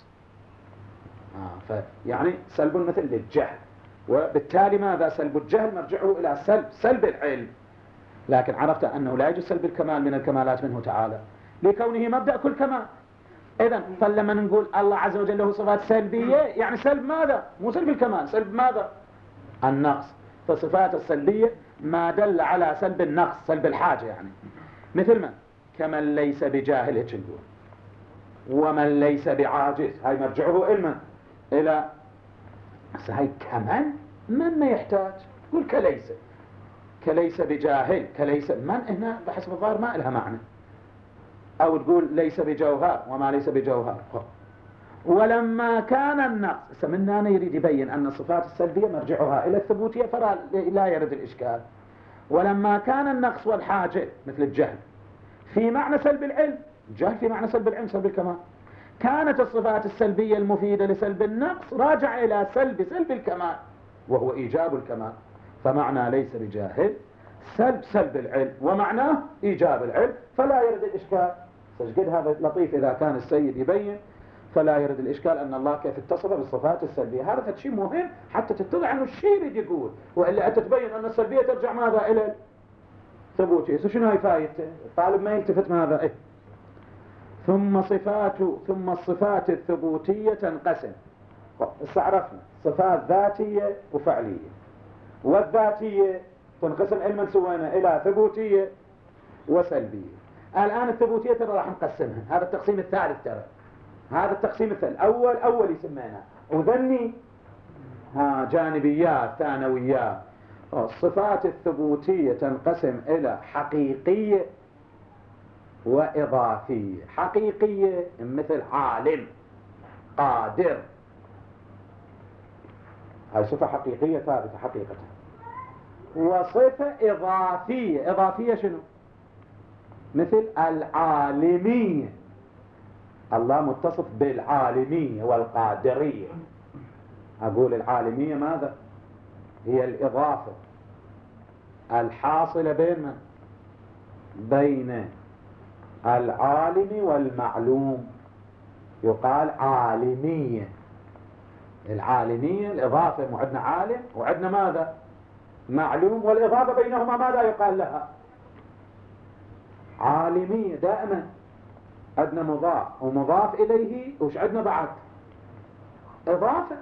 يعني سلب مثل للجهل، وبالتالي ماذا؟ سلب الجهل مرجعه إلى سلب العلم. لكن عرفت أنه لا يجوز سلب الكمال من الكمالات منه تعالى لكونه مبدأ كل كمال. إذن فلما نقول الله عز وجل له صفات سلبية يعني سلب ماذا؟ مو سلب الكمال، سلب ماذا؟ النقص. فصفات السلبية ما دل على سلب النقص، سلب الحاجة يعني. مثل ما كمن ليس بجاهل هيك نقول، ومن ليس بعاجز، هاي مرجعه علما إلى هاي كمن من ما يحتاج. قول كليس بجاهل، كليس من هنا بحسب الظاهر ما لها معنى. أو تقول ليس بجوهر وما ليس بجوهر. ولما كان النقص من هنا يريد يبين أن الصفات السلبية مرجعها إلى الثبوتية فلا يرد الإشكال. ولما كان النقص والحاجة مثل الجهل في معنى سلب العلم، الجهل في معنى سلب العلم، سلب الكمال، كانت الصفات السلبية المفيدة لسلب النقص راجع إلى سلب الكمال وهو إيجاب الكمال. فمعنى ليس بجاهل سلب العلم، ومعناه إيجاب العلم، فلا يرد الإشكال. سجد هذا لطيف إذا كان السيد يبين. فلا يرد الإشكال أن الله كيف اتصف بالصفات السلبية. هذا شيء مهم حتى تتضح أنه الشيء يريد يقول، وإلا أنت تبين أن السلبية ترجع ماذا إلى الثبوتية. شنو هاي فايدته؟ الطالب ما يلتفت ماذا إيه؟ ثم الصفات الثبوتية تنقسم. استعرفنا صفات ذاتية وفعلية، والذاتية تنقسم علما سوينا إلى ثبوتية وسلبية. الآن الثبوتية ترى راح نقسمها، هذا التقسيم الثالث ترى، هذا التقسيم الثالث. أول يسمينا وذني جانبيات ثانويات. الصفات الثبوتية تنقسم إلى حقيقية وإضافية. حقيقية مثل عالم، قادر، هاي صفة حقيقية ثابتة حقيقة. وصفة إضافية. إضافية شنو؟ مثل العالمية، الله متصف بالعالمية والقادرية. أقول العالمية ماذا؟ هي الإضافة الحاصلة بين من؟ بين العالم والمعلوم، يقال عالمية. العالمية الإضافة، وعندنا عالم وعندنا ماذا؟ معلوم، والإضافة بينهما ماذا يقال لها؟ عالمية. دائما عندنا مضاف ومضاف إليه، وش عندنا بعد؟ إضافة.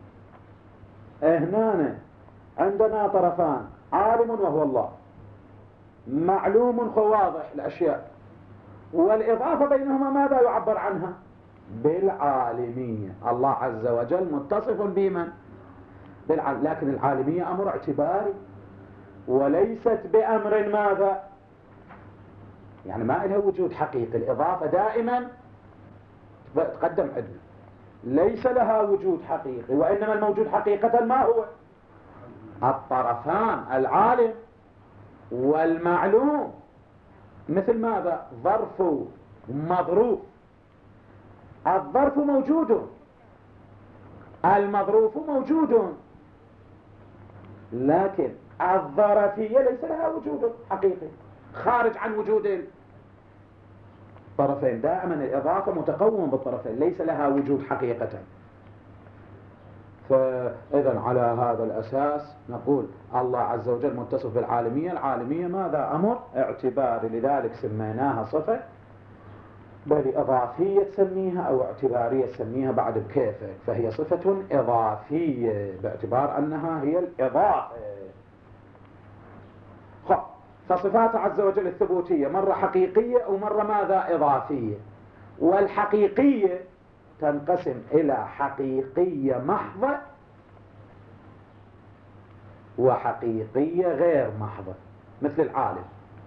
هنا عندنا طرفان، عالم وهو الله، معلوم واضح الأشياء، والإضافة بينهما ماذا يعبر عنها؟ بالعالمية. الله عز وجل متصف بمن؟ لكن العالمية أمر اعتباري وليست بأمر ماذا؟ يعني ما لها وجود حقيقي. الإضافة دائما تقدم عندنا ليس لها وجود حقيقي، وإنما الموجود حقيقة ما هو؟ الطرفان، العالم والمعلوم. مثل ماذا؟ ظرف مظروف. الظرف موجود، المظروف موجود، لكن الظرفية ليس لها وجود حقيقي، خارج عن وجود الطرفين. دائما الإضافة متقوم بالطرفين، ليس لها وجود حقيقة. فإذا على هذا الأساس نقول الله عز وجل متصف بالعالمية. العالمية ماذا؟ أمر اعتباري، لذلك سميناها صفة، بل إضافية تسميها أو اعتبارية تسميها بعد بكيفك. فهي صفة إضافية باعتبار أنها هي الإضافة. فصفات عز وجل الثبوتية مرة حقيقية ومرة ماذا؟ إضافية. والحقيقية تنقسم إلى حقيقية محضة وحقيقية غير محضة. مثل العالم،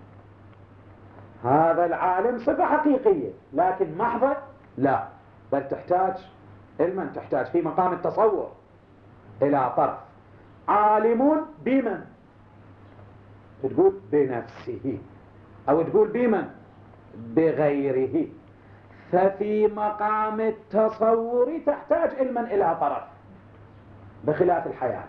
هذا العالم صفة حقيقية لكن محضة لا، بل تحتاج علما، تحتاج في مقام التصور إلى طرف. عالم بمن؟ تقول بنفسه، أو تقول بمن؟ بغيره. ففي مقام التصور تحتاج علما إلى طرف، بخلاف الحياة.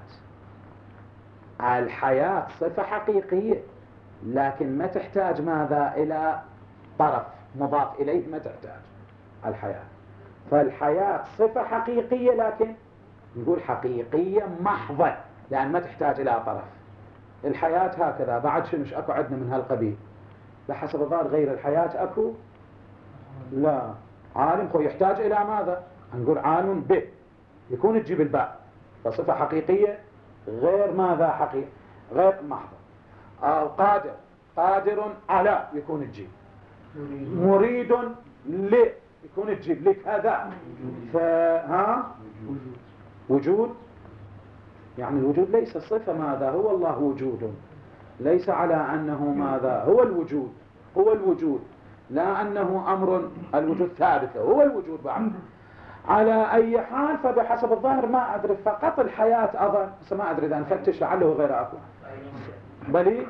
الحياة صفة حقيقية لكن ما تحتاج ماذا؟ إلى طرف مضاف إليه، ما تحتاج الحياة. فالحياة صفة حقيقية لكن نقول حقيقية محضة، لأن ما تحتاج إلى طرف. الحياة هكذا بعد شنوش أكو عندنا من هالقبيل؟ بحسب الظاهر غير الحياة أكو؟ لا. عالم خو يحتاج إلى ماذا؟ نقول عالم به، يكون تجيب الباء، فصفة حقيقية غير ماذا؟ حقيقي غير محضة. أو قادر، قادر على، يكون تجيب. مريد ل، يكون تجيب لك هذا. فها وجود، يعني الوجود ليس صفة ماذا؟ هو الله وجود، ليس على أنه ماذا؟ هو الوجود، هو الوجود، لا أنه أمر الوجود ثابت، هو الوجود بعد. على أي حال فبحسب الظاهر ما أدري، فقط الحياة أظن، بس ما أدري إذا نفتش لعله غير أكو. بلي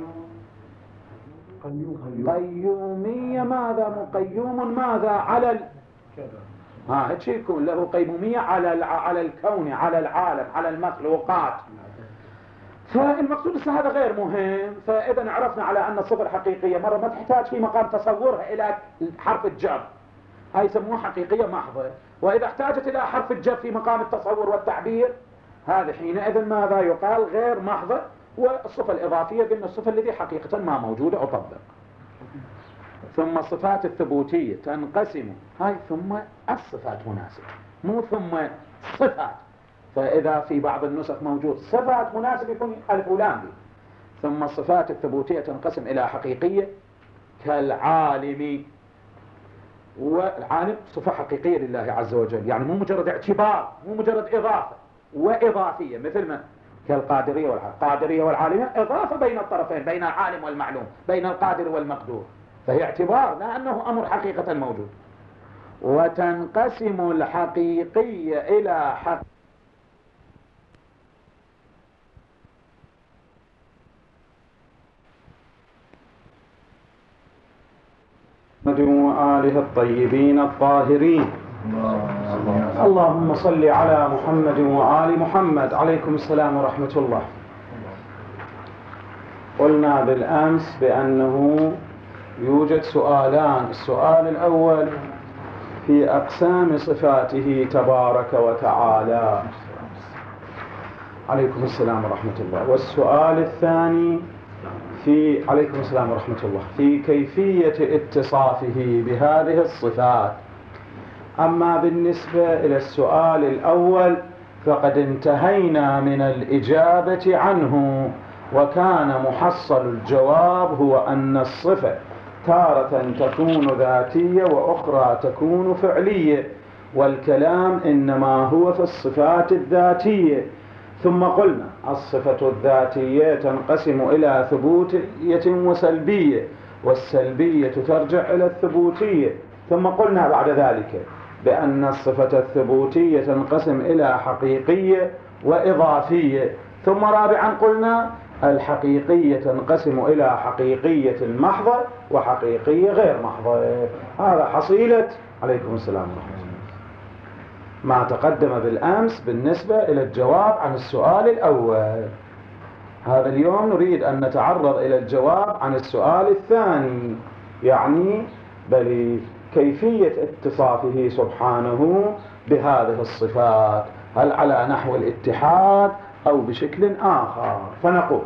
قيومية ماذا؟ مقيوم ماذا؟ على هيك يكون له قيمومية على الكون، على العالم، على المخلوقات. فالمقصود هذا غير مهم. فإذا عرفنا على أن الصفة الحقيقية مرة ما تحتاج في مقام تصورها إلى حرف الجر، هاي يسموها حقيقية محضة. وإذا احتاجت إلى حرف الجر في مقام التصور والتعبير، هذا حينئذ ماذا يقال؟ غير محضة. والصفة الإضافية قلنا الصفة التي حقيقة ما موجودة أطبق. ثم الصفات الثبوتية تنقسم، هاي ثم الصفات مناسبة، مو ثم صفات. فإذا في بعض النسخ موجود صفات مناسبة يكون ألف ولام. ثم الصفات الثبوتية تنقسم إلى حقيقية كالعالم، والعالم صفة حقيقية لله عز وجل، يعني مو مجرد اعتبار، مو مجرد إضافة، وإضافية مثل ما كالقادرية والعالم. القادرية والعالمية إضافة بين الطرفين، بين العالم والمعلوم، بين القادر والمقدور، فهي اعتبار لأنه أمر حقيقة موجود. وتنقسم الحقيقية إلى وآله الطيبين الطاهرين. اللهم صل على محمد وآل محمد. عليكم السلام ورحمة الله. قلنا بالأمس بأنه يوجد سؤالان. السؤال الأول في أقسام صفاته تبارك وتعالى. عليكم السلام ورحمة الله. والسؤال الثاني عليكم السلام ورحمة الله في كيفية اتصافه بهذه الصفات. أما بالنسبة إلى السؤال الأول فقد انتهينا من الإجابة عنه، وكان محصل الجواب هو أن الصفة تارة تكون ذاتية وأخرى تكون فعلية، والكلام إنما هو في الصفات الذاتية. ثم قلنا الصفة الذاتية تنقسم إلى ثبوتية وسلبية، والسلبية ترجع إلى الثبوتية. ثم قلنا بعد ذلك بأن الصفة الثبوتية تنقسم إلى حقيقية وإضافية. ثم رابعا قلنا الحقيقية تنقسم إلى حقيقية محضة وحقيقية غير محضة. هذا حصيلة عليكم السلام ورحمة الله ما تقدم بالأمس بالنسبة إلى الجواب عن السؤال الأول. هذا اليوم نريد أن نتعرض إلى الجواب عن السؤال الثاني، يعني بل كيفية اتصافه سبحانه بهذه الصفات، هل على نحو الاتحاد أو بشكل آخر. فنقول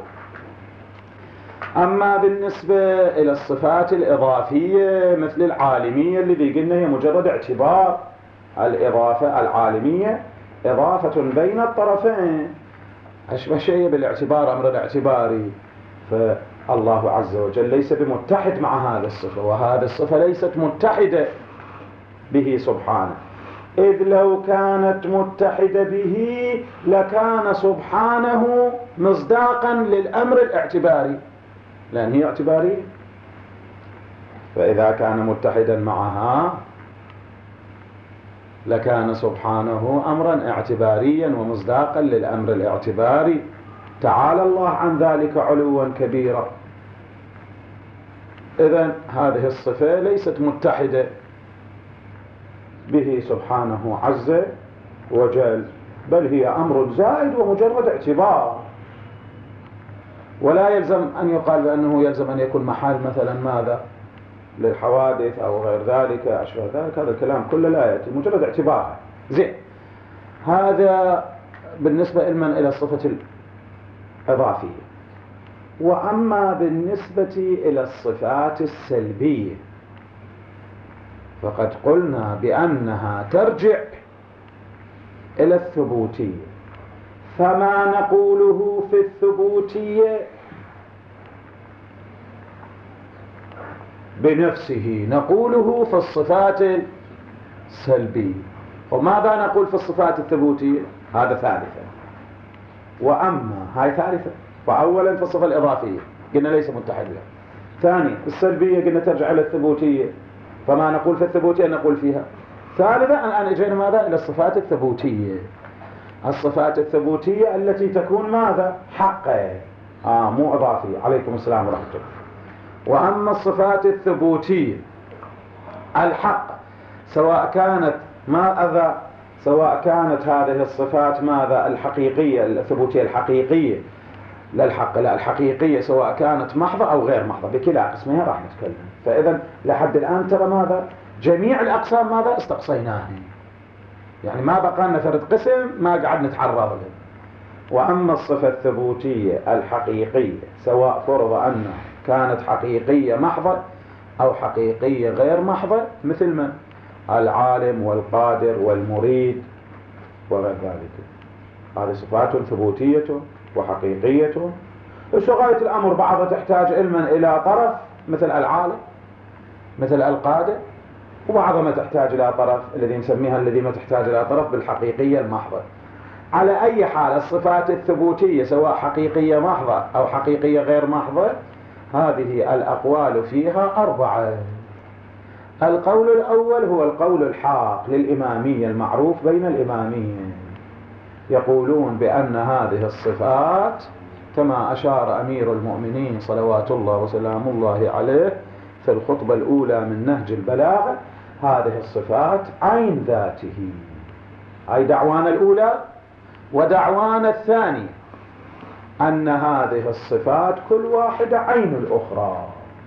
أما بالنسبة إلى الصفات الإضافية مثل العالمية الذي قلنا هي مجرد اعتبار، الإضافة العالمية إضافة بين الطرفين، أشبه شيء بالاعتبار، أمر الاعتباري. فالله عز وجل ليس بمتحد مع هذه الصفة، وهذه الصفة ليست متحدة به سبحانه، إذ لو كانت متحدة به لكان سبحانه مصداقا للأمر الاعتباري، لأن هي اعتبارية. فإذا كان متحدا معها لكان سبحانه أمرا اعتباريا ومصداقا للأمر الاعتباري. تعالى الله عن ذلك علوا كبيرا. إذن هذه الصفة ليست متحدة به سبحانه عز وجل، بل هي أمر زائد ومجرد اعتبار، ولا يلزم أن يقال بأنه يلزم أن يكون محل مثلا ماذا للحوادث أو غير ذلك أشبه ذلك. هذا الكلام كله لا يأتي، مجرد اعتبار. زين، هذا بالنسبة إلى الصفة الإضافية. وأما بالنسبة إلى الصفات السلبية فقد قلنا بأنها ترجع إلى الثبوتية. فما نقوله في الثبوتية بنفسه نقوله في الصفات السلبية. وماذا نقول في الصفات الثبوتية؟ هذا ثالثا. وأما هاي ثالثا، فأولا في الصفة الإضافية قلنا ليس متحد لها. ثانيا السلبية قلنا ترجع إلى الثبوتية، فما نقول في الثبوتية نقول فيها. ثالثا الآن اجينا ماذا؟ إلى الصفات الثبوتية. الصفات الثبوتية التي تكون ماذا؟ حقا، مو إضافية. عليكم السلام ورحمة الله. وأما الصفات الثبوتية الحق، سواء كانت هذه الصفات ماذا؟ الحقيقية، الثبوتية الحقيقية للحق، لا الحقيقية، سواء كانت محضة أو غير محضة، بكلا قسمها راح نتكلم. فإذا لحد الآن ترى ماذا؟ جميع الأقسام ماذا؟ استقصيناها. يعني ما بقى لنا فرد قسم ما قاعد نتعرض له. وأما الصفة الثبوتية الحقيقية سواء فرض أنها كانت حقيقية محضة أو حقيقية غير محضة، مثل من العالم والقادر والمريد وغير ذلك، هذه صفات ثبوتية وحقيقية. وش غاية الأمر؟ بعضها تحتاج علما إلى طرف مثل العالم مثل القادر، وبعضها ما تحتاج إلى طرف الذي نسميها الذي ما تحتاج إلى طرف بالحقيقية المحضة. على أي حال الصفات الثبوتية سواء حقيقية محضة أو حقيقية غير محضة هذه الأقوال فيها 4. القول الأول هو القول الحاق للإمامية المعروف بين الإمامية، يقولون بأن هذه الصفات كما أشار أمير المؤمنين صلوات الله وسلام الله عليه في الخطبة الأولى من نهج البلاغة، هذه الصفات عين ذاته. أي دعوانا الأولى. ودعوانا الثاني أن هذه الصفات كل واحدة عين الأخرى،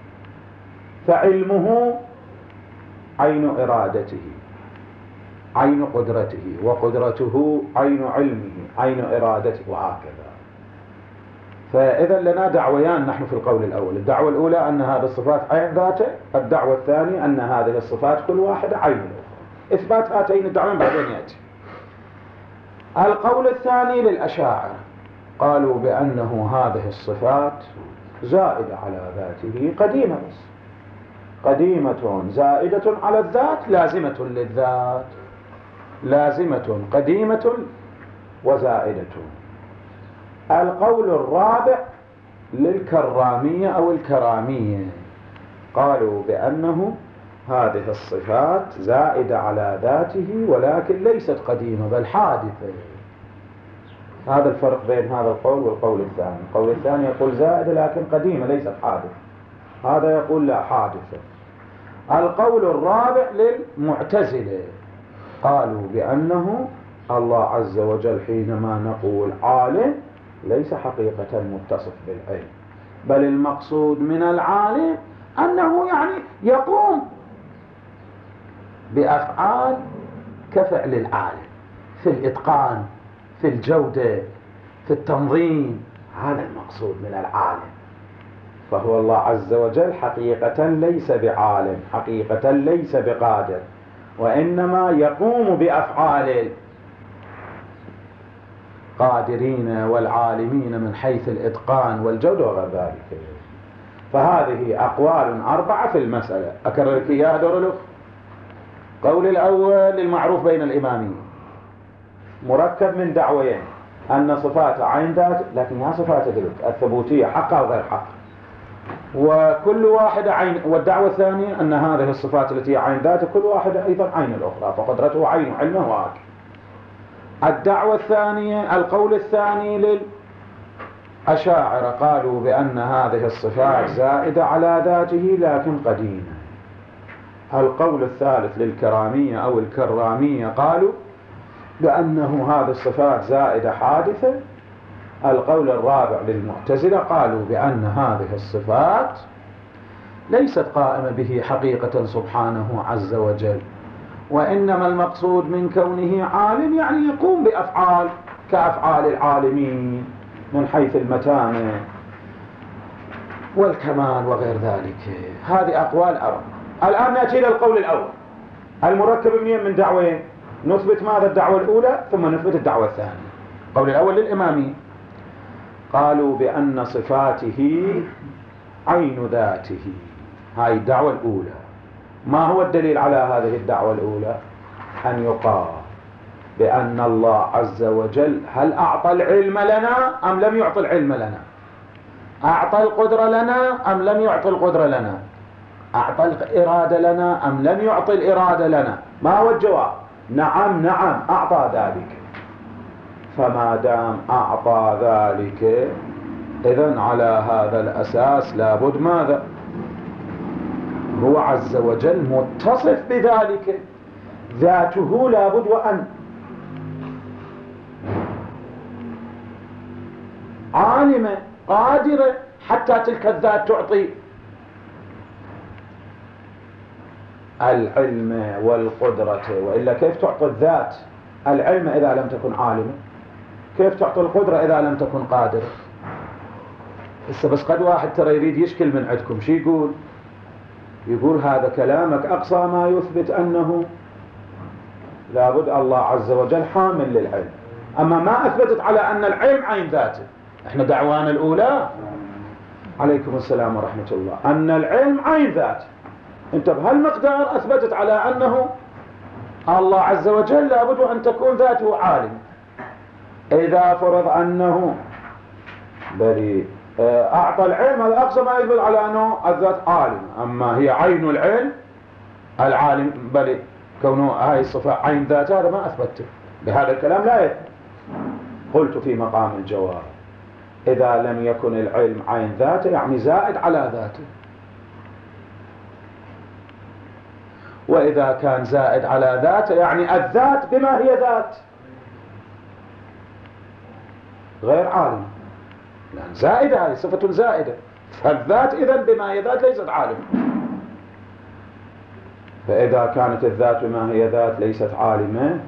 فعلمه عين إرادته عين قدرته، وقدرته عين علمه عين إرادته، وهكذا. فإذا لنا دعويان نحن في القول الأول. الدعوة الأولى أن هذه الصفات عين ذاته، الدعوة الثانية أن هذه الصفات كل واحدة عين الأخرى. إثبات هاتين الدعوين بعدين يأتي. القول الثاني للأشاعرة، قالوا بأنه هذه الصفات زائدة على ذاته قديمة، بس قديمة زائدة على الذات لازمة للذات، لازمة قديمة وزائدة. القول الرابع للكرامية أو الكرامية، قالوا بأنه هذه الصفات زائدة على ذاته ولكن ليست قديمة بل حادثة. هذا الفرق بين هذا القول والقول الثاني. القول الثاني يقول زائدة لكن قديمة ليست حادثة، هذا يقول لا حادثة. القول الرابع للمعتزلة، قالوا بأنه الله عز وجل حينما نقول عالم ليس حقيقة متصف بالعلم، بل المقصود من العالم أنه يعني يقوم بأفعال كفعل العالم في الإتقان في الجودة في التنظيم، هذا المقصود من العالم. فهو الله عز وجل حقيقة ليس بعالم، حقيقة ليس بقادر، وإنما يقوم بأفعال القادرين والعالمين من حيث الإتقان والجودة وغير ذلك. فهذه أقوال 4 في المسألة. أكرر لك إياها دور الأخ. قول الأول المعروف بين الإمامين مركب من دعوين، أن صفات عين ذات، لكن هي صفات الثبوتية حقها وغير حق، وكل واحدة عين. والدعوة الثانية أن هذه الصفات التي عين ذاته كل واحدة أيضا عين الأخرى، فقدرته عين علمه وهكذا. الدعوة الثانية القول الثاني للأشاعرة، قالوا بأن هذه الصفات زائدة على ذاته لكن قديمة. القول الثالث للكرامية أو الكرامية، قالوا بأنه هذه الصفات زائدة حادثة. القول الرابع للمعتزلة، قالوا بأن هذه الصفات ليست قائمة به حقيقة سبحانه عز وجل، وإنما المقصود من كونه عالم يعني يقوم بأفعال كأفعال العالمين من حيث المتانة والكمال وغير ذلك. هذه أقوال 4. الآن نأتي إلى القول الأول المركب من دعوين. نثبت ماذا؟ الدعوة الأولى ثم نثبت الدعوة الثانية. القول الأول للإمامي، قالوا بأن صفاته عين ذاته، هاي الدعوة الأولى. ما هو الدليل على هذه الدعوة الأولى؟ أن يقال بأن الله عز وجل هل أعطى العلم لنا أم لم يعطي العلم لنا؟ أعطى القدرة لنا أم لم يعطي القدرة لنا؟ أعطى الإرادة لنا أم لم يعطي الإرادة لنا؟ ما هو الجواب؟ نعم نعم أعطى ذلك. فما دام أعطى ذلك إذن على هذا الأساس لابد ماذا؟ هو عز وجل متصف بذلك، ذاته لابد وأن عالمة قادرة حتى تلك الذات تعطي العلم والقدرة، وإلا كيف تعطي الذات العلم إذا لم تكن عالما؟ كيف تعطي القدرة إذا لم تكن قادرة؟ بس قد واحد ترى يريد يشكل من عندكم، شو يقول؟ يقول هذا كلامك أقصى ما يثبت أنه لابد الله عز وجل حامل للعلم، أما ما أثبتت على أن العلم عين ذاته. احنا دعوانا الأولى عليكم السلام ورحمة الله أن العلم عين ذاته، انت بهالمقدار أثبتت على أنه الله عز وجل لابد أن تكون ذاته عالم. إذا فرض أنه بل أعطى العلم، هذا أقصى ما يثبت على أنه الذات عالم، أما هي عين العلم العالم بل كونه هاي الصفة عين ذاته هذا ما أثبته بهذا الكلام لا يثبت. قلت في مقام الجواب إذا لم يكن العلم عين ذاته يعني زائد على ذاته، وإذا كان زائد على ذاته يعني الذات بما هي ذات غير عالم، لأن زائدة هذه صفة زائدة، فالذات إذن بما هي ذات ليست عالم. فإذا كانت الذات بما هي ذات ليست عالمة،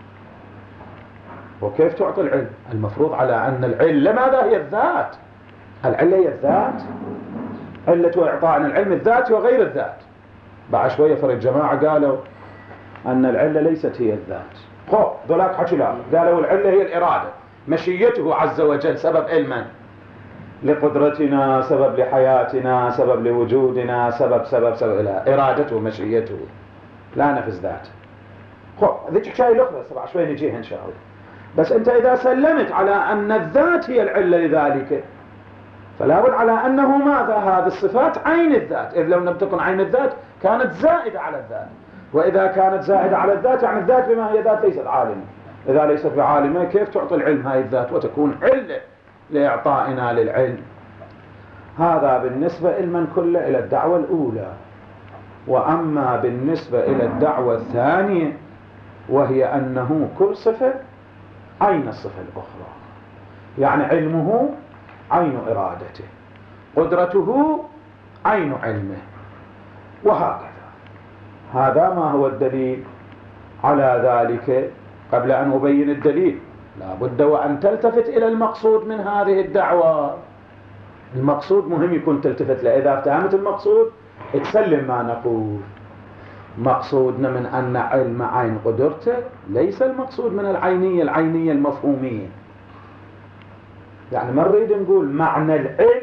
وكيف تعطي العلم؟ المفروض على أن العلة ماذا هي الذات، العلة هي الذات، علة إعطائنا العلم الذات وغير الذات. بعد شوية فرق جماعة قالوا أن العلة ليست هي الذات، ذولاك حكوا لا، قالوا العلة هي الإرادة، مشيته عز وجل سبب علما لقدرتنا، سبب لحياتنا، سبب لوجودنا، سبب إلى إرادته ومشيته، لا نفس ذاته. ذيك حكاية الأخرى بعد شوية نجيها إن شاء الله. بس أنت إذا سلمت على أن الذات هي العلة لذلك، فلا بد على أنه ماذا هذه الصفات عين الذات، إذ لو لم تكن عين الذات كانت زائدة على الذات، وإذا كانت زائدة على الذات يعني الذات بما هي ذات ليست عالمة. إذا ليست بعالمة كيف تعطي العلم هاي الذات وتكون علة لإعطائنا للعلم؟ هذا بالنسبة لمن كله إلى الدعوة الأولى. وأما بالنسبة إلى الدعوة الثانية وهي أنه كل صفة عين الصفة الأخرى، يعني علمه عين إرادته، قدرته عين علمه، وهكذا. هذا ما هو الدليل على ذلك. قبل أن أبين الدليل لا بد وأن تلتفت إلى المقصود من هذه الدعوة. المقصود مهم يكون تلتفت له، إذا افتهمت المقصود تسلم ما نقول. مقصودنا من أن علم عين قدرته ليس المقصود من العينية المفهومية، يعني ما نريد نقول معنى العلم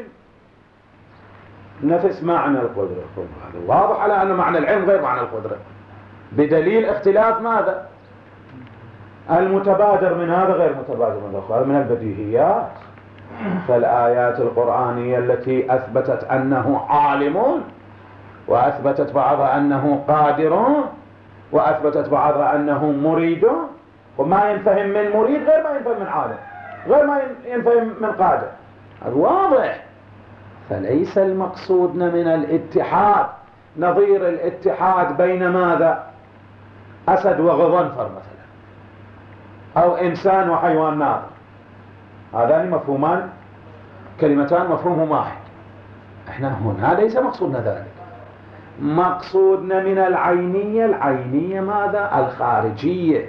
نفس معنى القدرة، هذا واضح على أن معنى العلم غير معنى القدرة، بدليل اختلاف ماذا؟ المتبادر من هذا غير متبادر من هذا، هذا من البديهيات. فالآيات القرآنية التي أثبتت أنه عالم، وأثبتت بعضها أنه قادر، وأثبتت بعضها أنه مريد، وما ينفهم من مريد غير ما ينفهم من عالم، غير ما ينفهم من قادر، هذا واضح. فليس المقصودنا من الاتحاد نظير الاتحاد بين ماذا؟ أسد وغضنفر مثلا، أو إنسان وحيوان ناطق، هذان مفهومان، كلمتان مفهومهم واحد. احنا هنا ليس مقصودنا ذلك، مقصودنا من العينية ماذا؟ الخارجية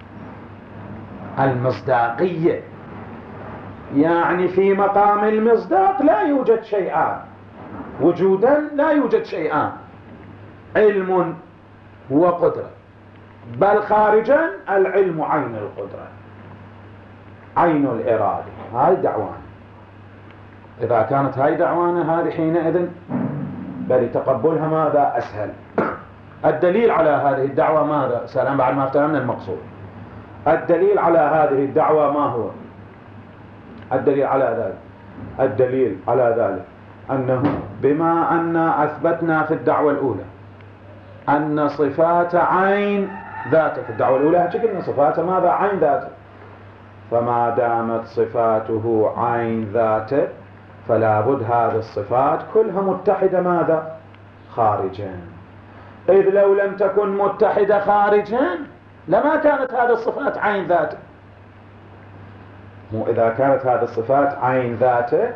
المصداقية، يعني في مقام المصداق لا يوجد شيئان، وجودا لا يوجد شيئان، علم وقدرة، بل خارجا العلم عين القدرة، عين الإرادة. هاي دعوانا. إذا كانت هاي دعوانا هذه حينئذ بل تقبلها ماذا؟ أسهل. الدليل على هذه الدعوة ماذا؟ سلام بعد ما افتهمنا المقصود. الدليل على هذه الدعوة ما هو؟ الدليل على ذلك أنه بما أن أثبتنا في الدعوة الأولى أن صفات عين ذاته، في الدعوة الأولى قلنا صفات ماذا؟ عين ذاته. فما دامت صفاته عين ذاته فلا بد هذه الصفات كلها متحدة ماذا؟ خارجا. إذ لو لم تكن متحدة خارجا لما كانت هذه الصفات عين ذاته. إذا كانت هذه الصفات عين ذاته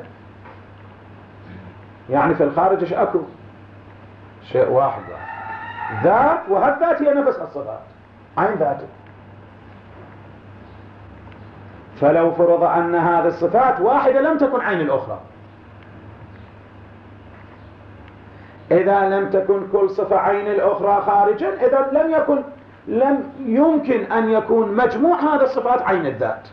يعني في الخارج ايش اكو؟ شيء واحد ذات، وهالذات هي نفس الصفات عين ذاته. فلو فرض أن هذه الصفات واحدة لم تكن عين الأخرى، إذا لم تكن كل صفة عين الأخرى خارجا، إذا لم يمكن أن يكون مجموع هذه الصفات عين الذات.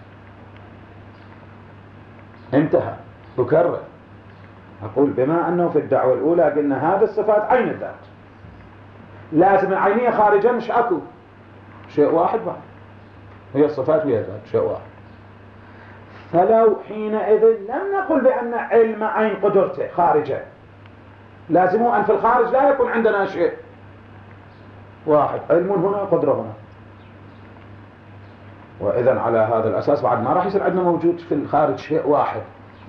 انتهى. أكرر أقول بما أنه في الدعوة الأولى قلنا هذه الصفات عين الذات، لازم العينية خارجا مش أكو شيء واحد بعد، هي الصفات وهي الذات شيء واحد. فلو حينئذ لم نقل بأن علم عين قدرته خارجة، لازم أن في الخارج لا يكون عندنا شيء واحد، علم هنا قدرة هنا، وإذن على هذا الأساس بعد ما راح يصير عندنا موجود في الخارج شيء واحد.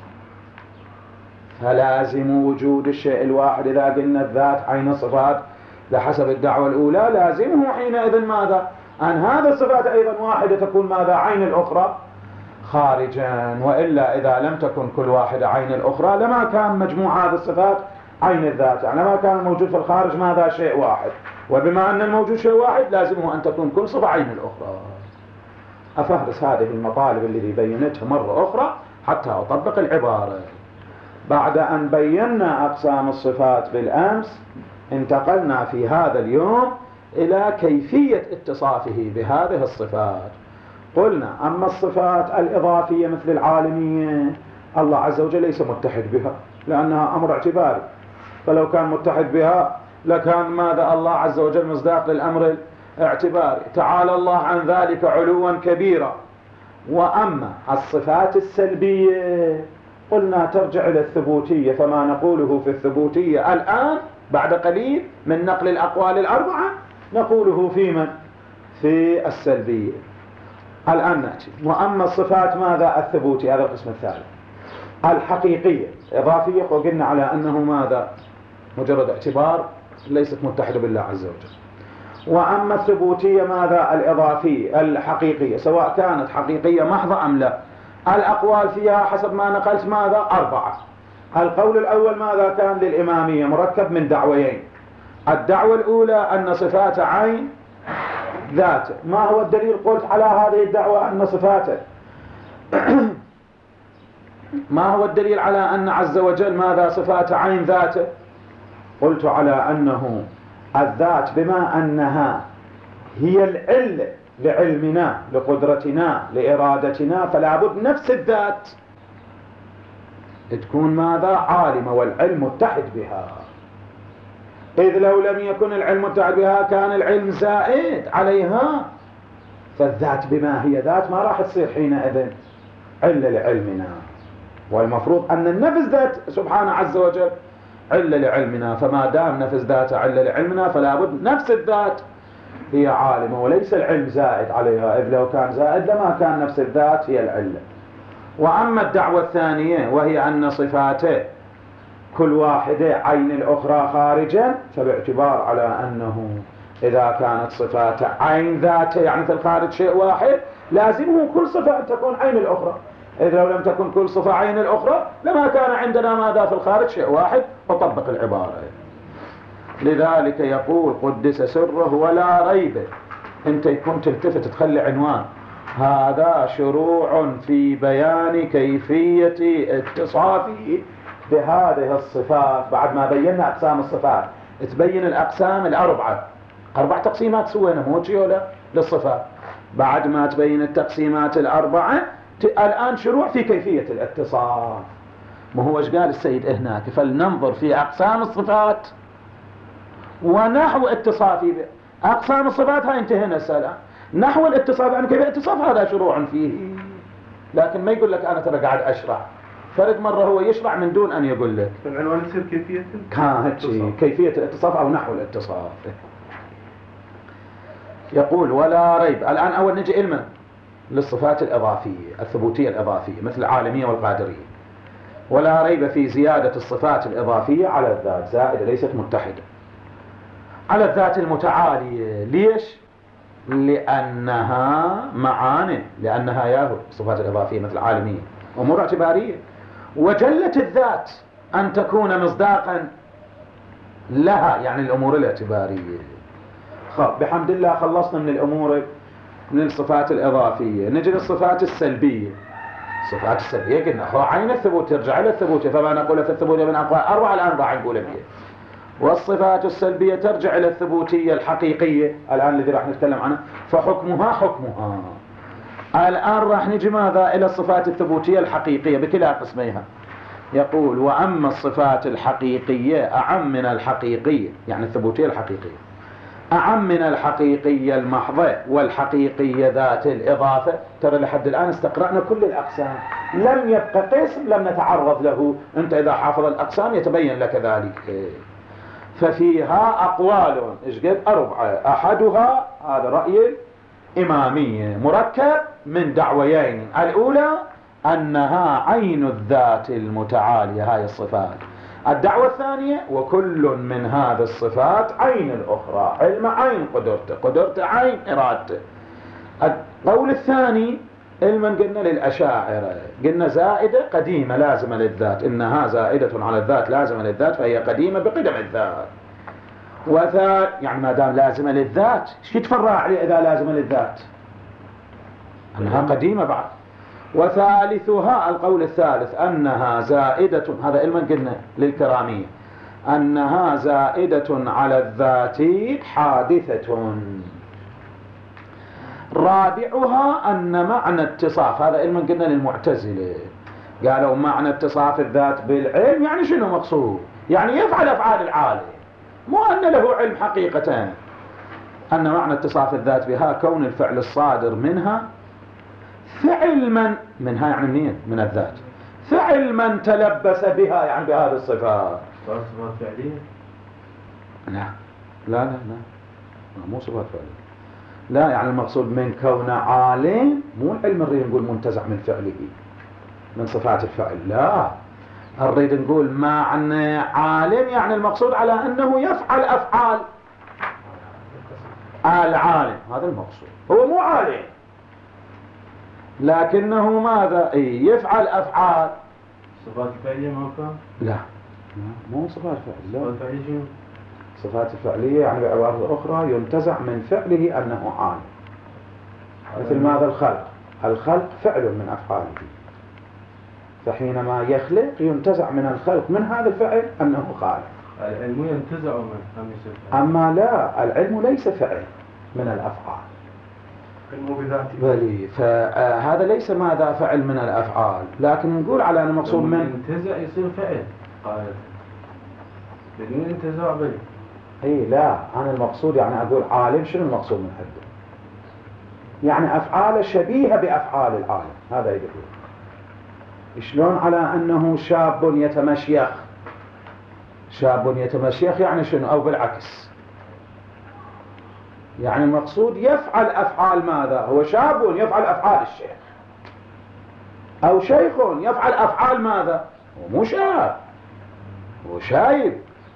فلازم وجود الشيء الواحد إذا قلنا الذات عين الصفات لحسب الدعوة الأولى، لازمه حينئذ ماذا؟ أن هذا الصفات أيضا واحدة تكون ماذا؟ عين الأخرى خارجا. وإلا إذا لم تكن كل واحدة عين الأخرى لما كان مجموع هذه الصفات عين الذات، يعني ما كان الموجود في الخارج ماذا؟ شيء واحد. وبما أن الموجود شيء واحد لازمه أن تكون كل صفة عين الأخرى. أفهرس هذه المطالب التي بينتها مرة أخرى حتى أطبق العبارة. بعد أن بينا أقسام الصفات بالأمس، انتقلنا في هذا اليوم إلى كيفية اتصافه بهذه الصفات. قلنا أما الصفات الإضافية مثل العالمية، الله عز وجل ليس متحد بها لأنها أمر اعتباري، فلو كان متحد بها لكان ماذا؟ الله عز وجل مصداق للأمر الاعتباري، تعالى الله عن ذلك علوا كبيرا. وأما الصفات السلبية قلنا ترجع إلى الثبوتية، فما نقوله في الثبوتية الآن بعد قليل من نقل الأقوال الأربعة نقوله في من؟ في السلبية. الآن نأتي. وأما الصفات ماذا؟ الثبوتية، هذا القسم الثالث. الحقيقية إضافية وقلنا على أنه ماذا؟ مجرد اعتبار، ليست متحدة بالله عز وجل. وأما الثبوتية ماذا؟ الإضافية الحقيقية، سواء كانت حقيقية محضة أم لا. الأقوال فيها حسب ما نقلت ماذا؟ 4. القول الأول ماذا كان؟ للإمامية، مركب من دعويين. الدعوة الأولى أن صفات عين ذاته. ما هو الدليل قلت على هذه الدعوة أن صفاته؟ ما هو الدليل على أن عز وجل ماذا؟ صفات عين ذاته. قلت على أنه الذات بما أنها هي العلة لعلمنا لقدرتنا لإرادتنا، فلا بد نفس الذات تكون ماذا؟ عالمة، والعلم متحد بها. إذ لو لم يكن العلم متحد بها كان العلم زائد عليها، فالذات بما هي ذات ما راح تصير حينئذ علة لعلمنا. والمفروض أن النفس ذات سبحانه عز وجل علة لعلمنا، فما دام نفس ذات علة لعلمنا فلا بد نفس الذات هي عالمة وليس العلم زائد عليها، إذ لو كان زائد لما كان نفس الذات هي العلة. وأما الدعوة الثانية وهي أن صفاته كل واحدة عين الأخرى خارجا، فباعتبار على أنه إذا كانت صفاته عين ذاته يعني في الخارج شيء واحد، لازمه كل صفة أن تكون عين الأخرى. إذ لو لم تكن كل صفة عين الأخرى لما كان عندنا ماذا في الخارج؟ شيء واحد. وطبق العبارة. لذلك يقول قدس سره ولا ريب. انت كنت تلتفت تخلي عنوان هذا شروع في بيان كيفية اتصافه بهذه الصفات. بعد ما بينا أقسام الصفات تبين الأقسام الأربعة، 4 تقسيمات سوينا موجي ولا للصفات. بعد ما تبين التقسيمات الأربعة الآن شروع في كيفية الاتصاف. ما هو ايش قال السيد هناك؟ فلننظر في أقسام الصفات ونحو اتصافه أقسام الصفات. هاي انتهينا السلام. نحو الاتصاف يعني كيف اتصاف، هذا شروع فيه. لكن ما يقول لك أنا ترى قاعد أشرح، فرد مرة هو يشرح من دون أن يقول لك. العنوان يصير كيفية كيفية الاتصاف أو نحو الاتصاف. يقول ولا ريب. الآن أول نجي إلما للصفات الإضافية الثبوتية الإضافية مثل العالمية والقادرية. ولا ريب في زيادة الصفات الإضافية على الذات، زائدة ليست متحدة على الذات المتعالية. ليش؟ لأنها معاني، لأنها ياهو الصفات الإضافية مثل العالمية أمور اعتبارية، وجلت الذات أن تكون مصداقا لها يعني الأمور الاعتبارية. بحمد الله خلصنا من الأمور من الصفات الإضافية. نجي للصفات السلبية. الصفات السلبية قلنا هو عين الثبوت يرجع إلى الثبوت، فما نقول في الثبوت من أقوال 4 الآن راح نقول بيه. والصفات السلبية ترجع إلى الثبوتية الحقيقية الآن الذي راح نتكلم عنها، فحكمها حكمها. الآن راح نجي ماذا إلى الصفات الثبوتية الحقيقية بكلا قسميها. يقول وأما الصفات الحقيقية أعم من الحقيقية، يعني الثبوتية الحقيقية أعم من الحقيقية المحضة والحقيقية ذات الإضافة. ترى لحد الآن استقرأنا كل الأقسام، لم يبقى قسم لم نتعرض له. أنت إذا حافظ الأقسام يتبين لك ذلك. ففيها أقوال إيش قد 4. أحدها هذا رأي الإمامية مركب من دعويين. الأولى أنها عين الذات المتعالية، هاي الصفات. الدعوة الثانية وكل من هذه الصفات عين الأخرى، علم عين قدرته، قدرته عين إرادته. القول الثاني علما قلنا للأشاعرة، قلنا زائدة قديمة لازمة للذات، إنها زائدة على الذات لازمة للذات فهي قديمة بقدم الذات. يعني ما دام لازمة للذات ايش يتفرع عليه إذا لازمة للذات؟ أنها قديمة بعد. وثالثها القول الثالث أنها زائدة، هذا علما قلنا للكرامية، أنها زائدة على الذات حادثة. رابعها أن معنى اتصاف، هذا علما قلنا للمعتزلة، قالوا معنى اتصاف الذات بالعلم يعني شنو مقصود؟ يعني يفعل أفعال العالم، مو أن له علم حقيقة. أن معنى اتصاف الذات بها كون الفعل الصادر منها فعل من منها، يعني منين؟ من الذات. فعل من تلبس بها يعني بهذه الصفات. صفات فعلية؟ لا مو صفات فعلية. لا يعني المقصود من كون عالم، مو العلم نريد نقول منتزع من فعله من صفات الفعل، لا نريد نقول معنى عالم يعني المقصود على أنه يفعل أفعال العالم، هذا المقصود. هو مو عالم لكنه ماذا؟ يفعل أفعال. صفات الفعلية ما كان؟ لا مو صفات فعل. لا صفات الفعلية صفات الفعلية يعني بعبارة أخرى ينتزع من فعله أنه عالم. مثل ماذا؟ الخلق فعل من أفعاله، فحينما يخلق ينتزع من الخلق من هذا الفعل أنه خالق. العلم ينتزع من أما لا، العلم ليس فعل من الأفعال بلي، فهذا ليس ماذا فعل من الأفعال، لكن نقول على أن المقصود من ينتزع يصير فعل قاعدة بدون انتزاع بلي. لا أنا المقصود يعني أقول عالم، شنو المقصود من حده؟ يعني أفعال شبيهة بأفعال العالم، هذا يقول. شلون على أنه شاب يتمشيخ؟ شاب يتمشيخ يعني شنو؟ أو بالعكس يعني المقصود يفعل أفعال ماذا؟ هو شاب يفعل أفعال الشيخ، أو شيخ يفعل أفعال ماذا؟ هو مو شاب، هو شايب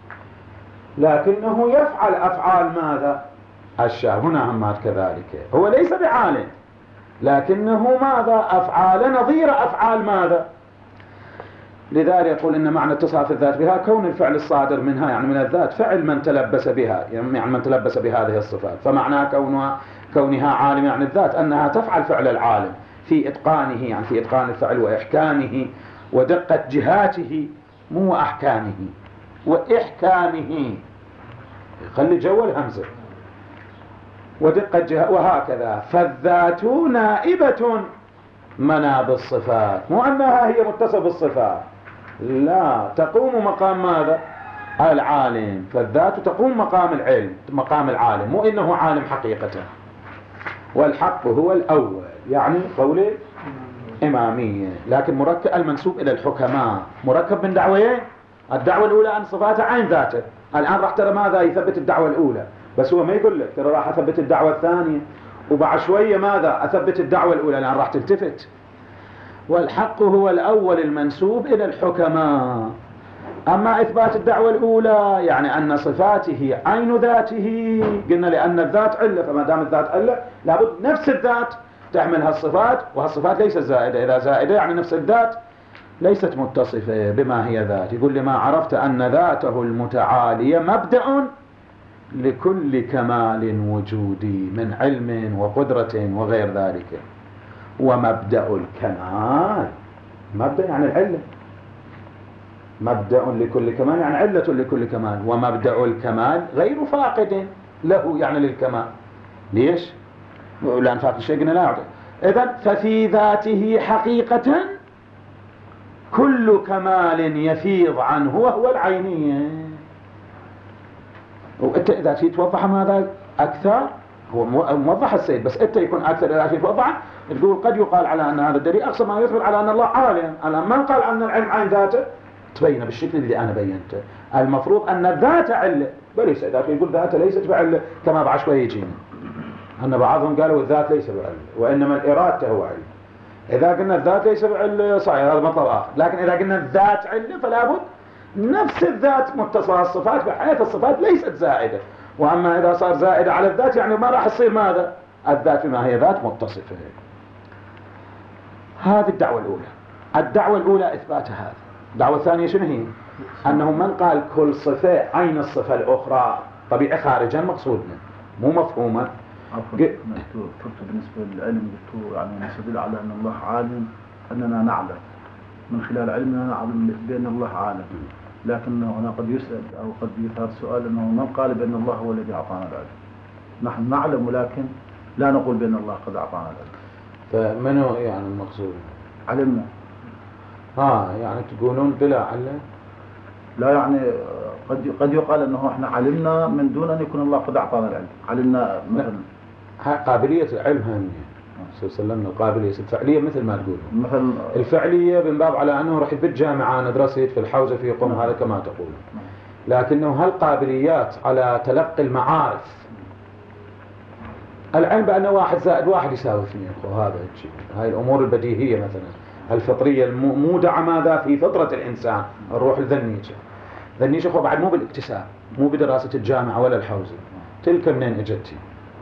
لكنه يفعل أفعال ماذا؟ الشاب. هنا همات كذلك، هو ليس بعالم لكنه ماذا؟ أفعال نظير أفعال ماذا؟ لذلك يقول إن معنى اتصاف الذات بها كون الفعل الصادر منها يعني من الذات فعل من تلبس بها، يعني من تلبس بهذه الصفات. فمعنى كونها عالم يعني الذات أنها تفعل فعل العالم في إتقانه، يعني في إتقان الفعل وإحكامه ودقة جهاته، مو أحكامه وإحكامه، خلي جو الهمزة ودقة جهة وهكذا. فالذات نائبة مناب الصفات، مو أنها هي متصفة بالصفات، لا، تقوم مقام ماذا؟ العالم. فالذات تقوم مقام العلم، مقام العالم، مو إنه عالم حقيقة. والحق هو الأول يعني قول إمامية، لكن مركب المنسوب إلى الحكماء مركب من دعوتين. الدعوة الأولى أن صفاته عين ذاته، الآن راح ترى ماذا يثبت الدعوة الأولى، بس هو ما يقول لك ترى راح أثبت الدعوة الثانية، وبعد شوية ماذا أثبت الدعوة الأولى، الآن راح تلتفت. والحق هو الأول المنسوب إلى الحكماء. أما إثبات الدعوة الأولى يعني أن صفاته عين ذاته، قلنا لأن الذات علة، فما دام الذات علة لابد نفس الذات تحمل هالصفات، وهالصفات ليست زائدة. إذا زائدة يعني نفس الذات ليست متصفة بما هي ذات. يقول لما عرفت أن ذاته المتعالية مبدأ لكل كمال وجودي من علم وقدرة وغير ذلك، ومبدأ الكمال مبدأ يعني العلة، مبدأ لكل كمال يعني علة لكل كمال، ومبدأ الكمال غير فاقد له يعني للكمال. ليش؟ لأن فاقد الشيء قلنا لا يعطي. إذن ففي ذاته حقيقة كل كمال يفيض عنه وهو العينية. وأنت إذا تريد توضح ماذا أكثر، هو موضح السيد، بس أنت يكون أكثر إذا تريد توضح تقول قد يقال على أن هذا الدليل أقصى ما يثبت على أن الله عالم. الآن ما قال أن العلم عين ذاته تبين بالشكل اللي أنا بينته. المفروض أن الذات علة، وليس إذا يقول ذاته ليست بعلة كما بعد شوي يجينا أن بعضهم قالوا الذات ليس بعلة وإنما الإرادة هو علة. إذا قلنا الذات ليس بعلة صحيح هذا مطلب آخر، لكن إذا قلنا الذات علة فلا بد نفس الذات متصلة الصفات، بحيث الصفات ليست زائدة. وأما إذا صار زائدة على الذات يعني ما راح تصير ماذا؟ الذات بما هي ذات متصفة. هذه الدعوة الأولى. الدعوة الأولى إثبات هذا. الدعوة الثانية شنو هي؟ أنه من قال كل صفة عين الصفة الأخرى طبيعي خارجا مقصودنا مو مفهوما. قلت بالنسبة للعلم قلت يعني نستدل على أن الله عالم، أننا نعلم من خلال علمنا نعلم بأن الله عالم، لكن هنا قد يسأل أو قد يثار سؤال أنه من قال بأن الله هو الذي أعطانا العلم؟ نحن نعلم ولكن لا نقول بأن الله قد أعطانا العلم. فمنو يعني المقصود؟ علمنا. يعني تقولون بلا علم؟ لا يعني قد يقال أنه إحنا علمنا من دون أن يكون الله قد أعطانا العلم. علمنا مثل قابلية العلم هم سلمنا القابلية الفعلية مثل ما تقول. مثل الفعلية من باب على أنه رح بالجامعة ندرسه في الحوزة في قم هذا كما تقول، لكنه هالقابليات على تلقي المعارف. العلم بأن 1 زائد 1 يساوي 2، وهذا الشيء هاي الأمور البديهية مثلا الفطرية المودعة ماذا في فطرة الإنسان. الروح الذنيشة ذنيشة هو بعد مو بالاكتساب، مو بدراسة الجامعة ولا الحوزة، تلك منين اجتي.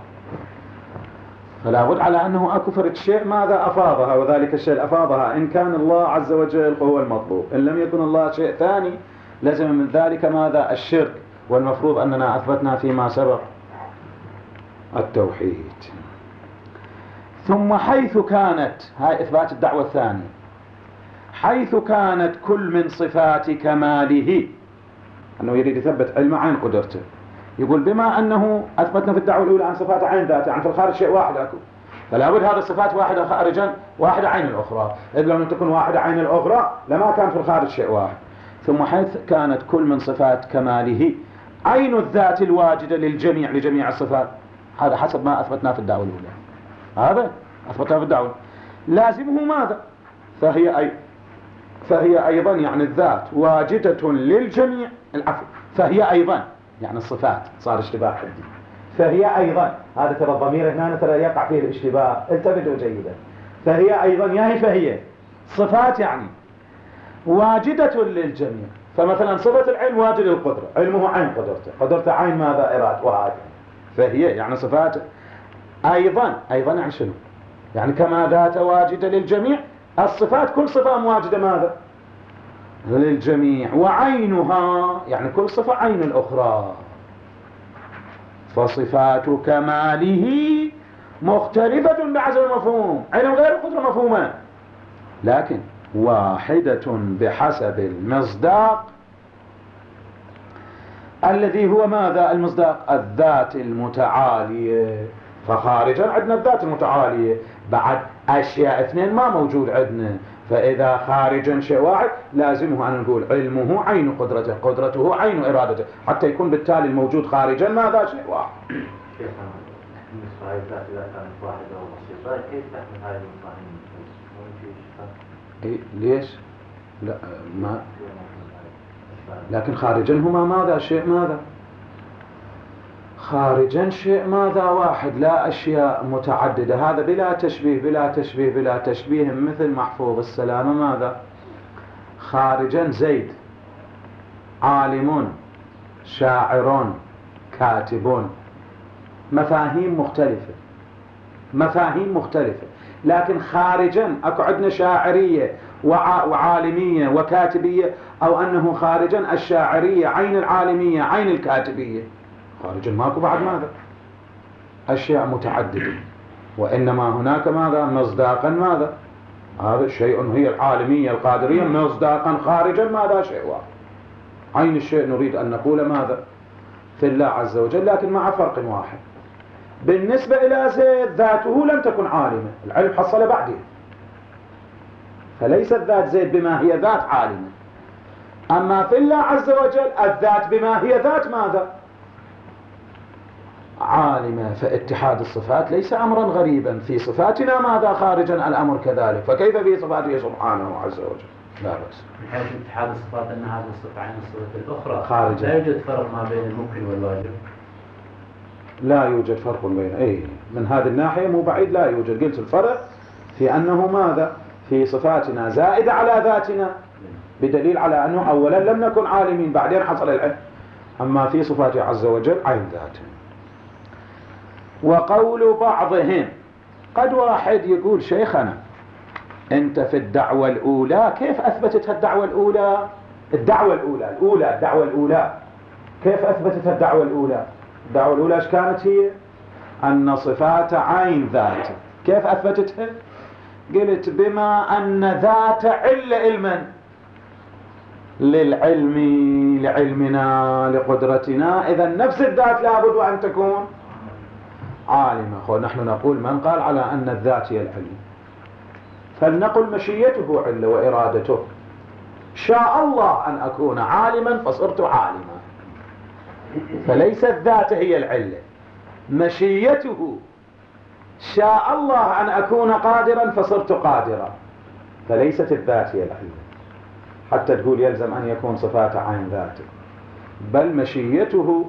فلا بد على أنه أكو فرد شيء ماذا أفاضها، وذلك الشيء أفاضها إن كان الله عز وجل هو المطلوب، إن لم يكن الله شيء ثاني لازم من ذلك ماذا الشرك. والمفروض أننا أثبتنا فيما سبق التوحيد. ثم حيث كانت، هاي إثبات الدعوة الثانية، حيث كانت كل من صفات كماله، أنه يريد يثبت علم عين قدرته. يقول بما أنه أثبتنا في الدعوة الأولى عن صفات عين ذاته، يعني في الخارج شيء واحد أكو، فلا بد هذه الصفات واحدة خارجا واحدة عين الأخرى، إذ لم تكن واحدة عين الأخرى لما كان في الخارج شيء واحد. ثم حيث كانت كل من صفات كماله عين الذات الواجدة للجميع لجميع الصفات، هذا حسب ما أثبتنا في الدعوة الأولى، هذا أثبتنا في الدعوة، لازمه ماذا؟ فهي أيضا يعني الذات واجدة للجميع، العفو فهي أيضا يعني الصفات صار اشتباه حدي، فهي أيضا هذا ترى الضمير هنا ترى يقع فيه الاشتباه، التفتوا جيدا. فهي أيضا فهي صفات يعني واجدة للجميع. فمثلا صفة العلم واجد للقدرة، علمه عين قدرته، قدرته عين ماذا إراد وهذا، فهي يعني صفات أيضا يعني شنو؟ يعني كما ذات واجدة للجميع، الصفات كل صفة مواجدة ماذا؟ للجميع، وعينها يعني كل صفة عين الأخرى. فصفات كماله مختلفة بحسب المفهوم، علم غير القدرة مفهوما، لكن واحدة بحسب المصداق الذي هو ماذا؟ المصداق الذات المتعالية. فخارجا عندنا الذات المتعالية، بعد أشياء 2 ما موجود عندنا. فإذا خارجا شيء واحد لازمه أن نقول علمه عين قدرته، قدرته عين إرادته، حتى يكون بالتالي الموجود خارجا ماذا؟ شيء واحد. شيخنا بالنسبة لهذه الذات إذا كانت واحدة وبسيطة كيف تحمل هذه المفاهيم؟ ليش؟ لا ما لكن خارجا هما ماذا؟ شيء ماذا؟ خارجا شيء ماذا؟ واحد، لا أشياء متعددة. هذا بلا تشبيه بلا تشبيه بلا تشبيه، مثل محفوظ السلامة ماذا؟ خارجا زيد عالم شاعر كاتب، مفاهيم مختلفة، مفاهيم مختلفة، لكن خارجا أكو عندنا شاعرية وعالمية وكاتبية، أو أنه خارجا الشاعرية عين العالمية عين الكاتبية. خارجا ماكو بعد ماذا؟ أشياء متعددة، وإنما هناك ماذا؟ مصداقا ماذا؟ هذا الشيء هي العالمية القادرية مصداقا خارجا ماذا شيء واحد. عين الشيء نريد أن نقول ماذا في الله عز وجل، لكن مع فرق واحد. بالنسبة إلى زيد ذاته لم تكن عالمة، العلم حصل بعدين، فليست ذات زيد بما هي ذات عالمة. أما في الله عز وجل الذات بما هي ذات ماذا عالمة. فاتحاد الصفات ليس أمرا غريبا، في صفاتنا ماذا خارجا الأمر كذلك، فكيف في صفاته سبحانه عز وجل لا بأس. من حيث اتحاد الصفات أن هذه الصفة عن الصفة الأخرى خارجا لا يوجد فرق ما بين الممكن والواجب. لا يوجد فرق بين من هذه الناحية مو بعيد لا يوجد. قلت الفرق في أنه ماذا في صفاتنا زائدة على ذاتنا، بدليل على أنه أولا لم نكن عالمين بعدين حصل العلم. أما في صفاته عز وجل عين ذاته. وقول بعضهم، قد واحد يقول شيخنا أنت في الدعوة الأولى كيف أثبتتها الدعوة الأولى؟ الدعوة الأولى كيف أثبتتها الدعوة الأولى؟ الدعوة الأولى ايش كانت هي؟ أن صفات عين ذاته. كيف أثبتتها؟ قلت بما أن ذات علما للعلم لعلمنا لقدرتنا، إذا نفس الذات لابد أن تكون عالمة. نحن نقول من قال على أن الذات هي العلم، فلنقل مشيته علة وإرادته. شاء الله أن أكون عالما فصرت عالما، فليس الذات هي العلة، مشيته. شاء الله أن أكون قادرا فصرت قادرا، فليست الذات هي العلة حتى تقول يلزم أن يكون صفات عين ذاته، بل مشيته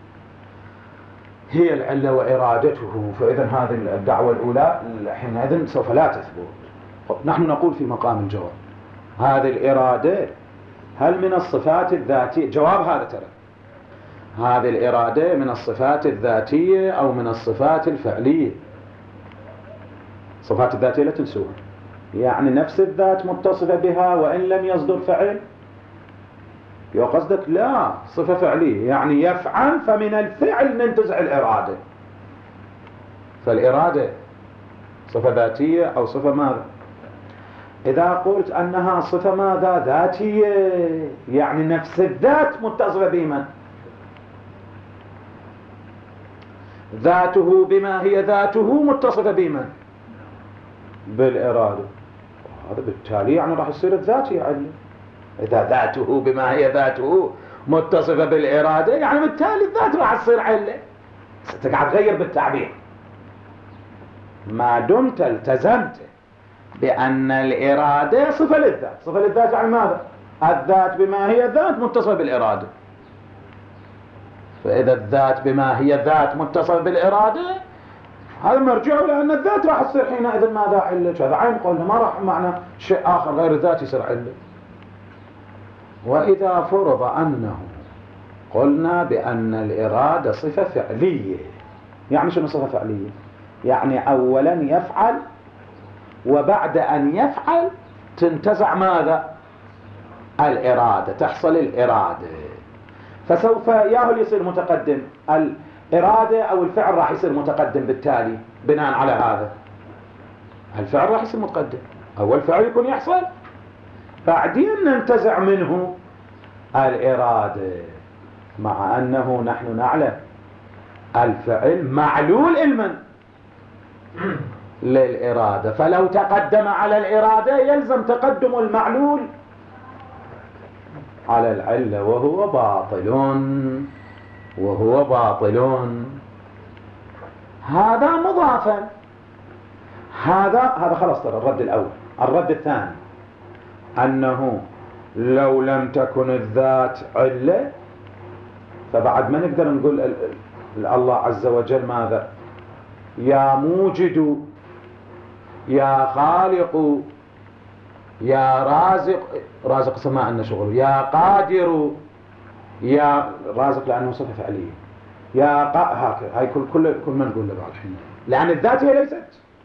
هي العلة وإرادته. فإذا هذه الدعوة الأولى حينئذ سوف لا تثبت. نحن نقول في مقام الجواب هذه الإرادة هل من الصفات الذاتية؟ جواب هذا ترى هذه الإرادة من الصفات الذاتية أو من الصفات الفعلية؟ الصفات الذاتية لا تنسوها، يعني نفس الذات متصفة بها وإن لم يصدر فعل. يا قصدك لا، صفة فعلية يعني يفعل، فمن الفعل ننتزع الإرادة. فالإرادة صفة ذاتية أو صفة ماذا؟ إذا قلت أنها صفة ماذا ذاتية يعني نفس الذات متصفة بمن؟ ذاته بما هي ذاته متصفة بمن؟ بالإرادة. هذا بالتالي يعني راح يصير الذات هي علة. إذا ذاته بما هي ذاته متصفة بالإرادة يعني بالتالي الذات راح تصير علة. ستقعد تغير بالتعبير ما دمت التزمت بأن الإرادة صفة للذات. صفة للذات يعني ماذا؟ الذات بما هي ذات متصفة بالإرادة. فإذا الذات بما هي ذات متصفة بالإرادة هذا مرجع لأن الذات راح تصير حينئذ ماذا؟ علة. هذا عين قولنا ما راح معنى شيء آخر غير الذات يصير علة. وإذا فرض أنه قلنا بأن الإرادة صفة فعلية، يعني شنو صفة فعلية؟ يعني أولا يفعل وبعد أن يفعل تنتزع ماذا؟ الإرادة، تحصل الإرادة. فسوف ياهل يصير متقدم، الإرادة أو الفعل راح يصير متقدم بالتالي بناء على هذا. الفعل راح يصير متقدم، أول فعل يكون يحصل بعدين ننتزع منه الإرادة، مع أنه نحن نعلم الفعل معلول علما للإرادة، فلو تقدم على الإرادة يلزم تقدم المعلول على العلة وهو باطل. هذا مضافا. هذا خلاص ترى الرد الأول. الرد الثاني أنه لو لم تكن الذات علة فبعد ما نقدر نقول الله عز وجل ماذا؟ يا موجد يا خالق يا رازق سماء أن شغل، يا قادر يا رازق لأنه صفة فعلية، يا هكذا. هاي كل ما نقول لبعض الحين لأن الذات هي ليست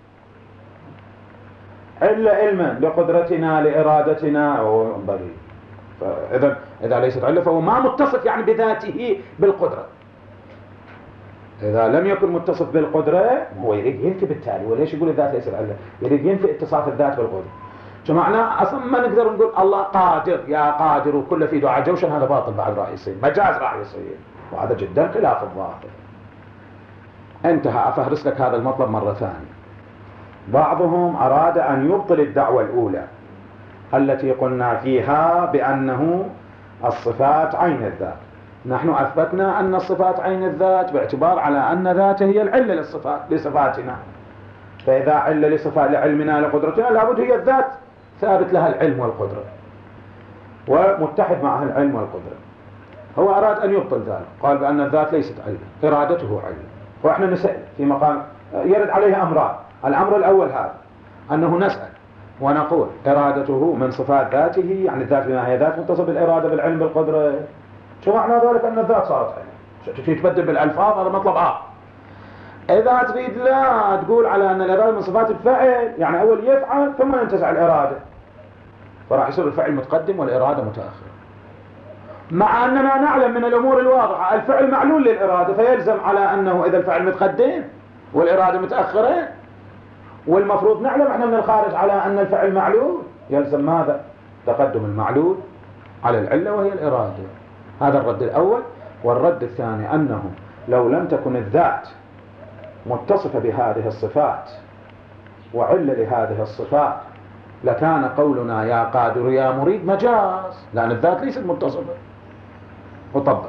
إلا علما لقدرتنا لإرادتنا أو بلي. إذا ليست علة فهو ما متصف يعني بذاته بالقدرة. إذا لم يكن متصف بالقدرة هو يريد ينفي بالتالي. وليش يقول الذات ليست علة؟ يريد ينفي اتصاف الذات بالقدرة. شو معناه؟ أصلا ما نقدر نقول الله قادر يا قادر وكله في دعاء جوشن، هذا باطل بعد راح يصير، مجاز راح يصير، وهذا جدا خلاف الظاهر. انتهى. أفهرس لك هذا المطلب مرة ثانية. بعضهم أراد أن يبطل الدعوة الأولى التي قلنا فيها بأنه الصفات عين الذات. نحن أثبتنا أن الصفات عين الذات باعتبار على أن ذاته هي العلة لصفاتنا، فإذا علة لعلمنا لقدرتنا لابد هي الذات ثابت لها العلم والقدرة ومتحد معها العلم والقدرة. هو أراد أن يبطل ذلك، قال بأن الذات ليست علة، إرادته علة. وإحنا نسأل في مقام يرد عليه أمران. الأمر الأول هذا أنه نسأل ونقول إرادته من صفات ذاته، يعني الذات بما هي ذات متصل بالإرادة بالعلم بالقدرة. شو معنى ذلك؟ أن الذات صارت علة. شو تبدل بالألفاظ؟ هذا مطلب إذا تريد لا تقول على أن الإرادة من صفات الفعل، يعني أول يفعل ثم ينتزع الإرادة، فراح يصير الفعل متقدم والإرادة متأخرة. مع أننا نعلم من الأمور الواضحة الفعل معلول للإرادة، فيلزم على أنه إذا الفعل متقدم والإرادة متأخرة، والمفروض نعلم احنا من الخارج على أن الفعل معلول، يلزم ماذا؟ تقدم المعلول على العلة وهي الإرادة. هذا الرد الأول. والرد الثاني أنه لو لم تكن الذات متصفة بهذه الصفات وعلة لهذه الصفات لكان قولنا يا قادر يا مريد مجاز، لأن الذات ليست متصفة. وطبق.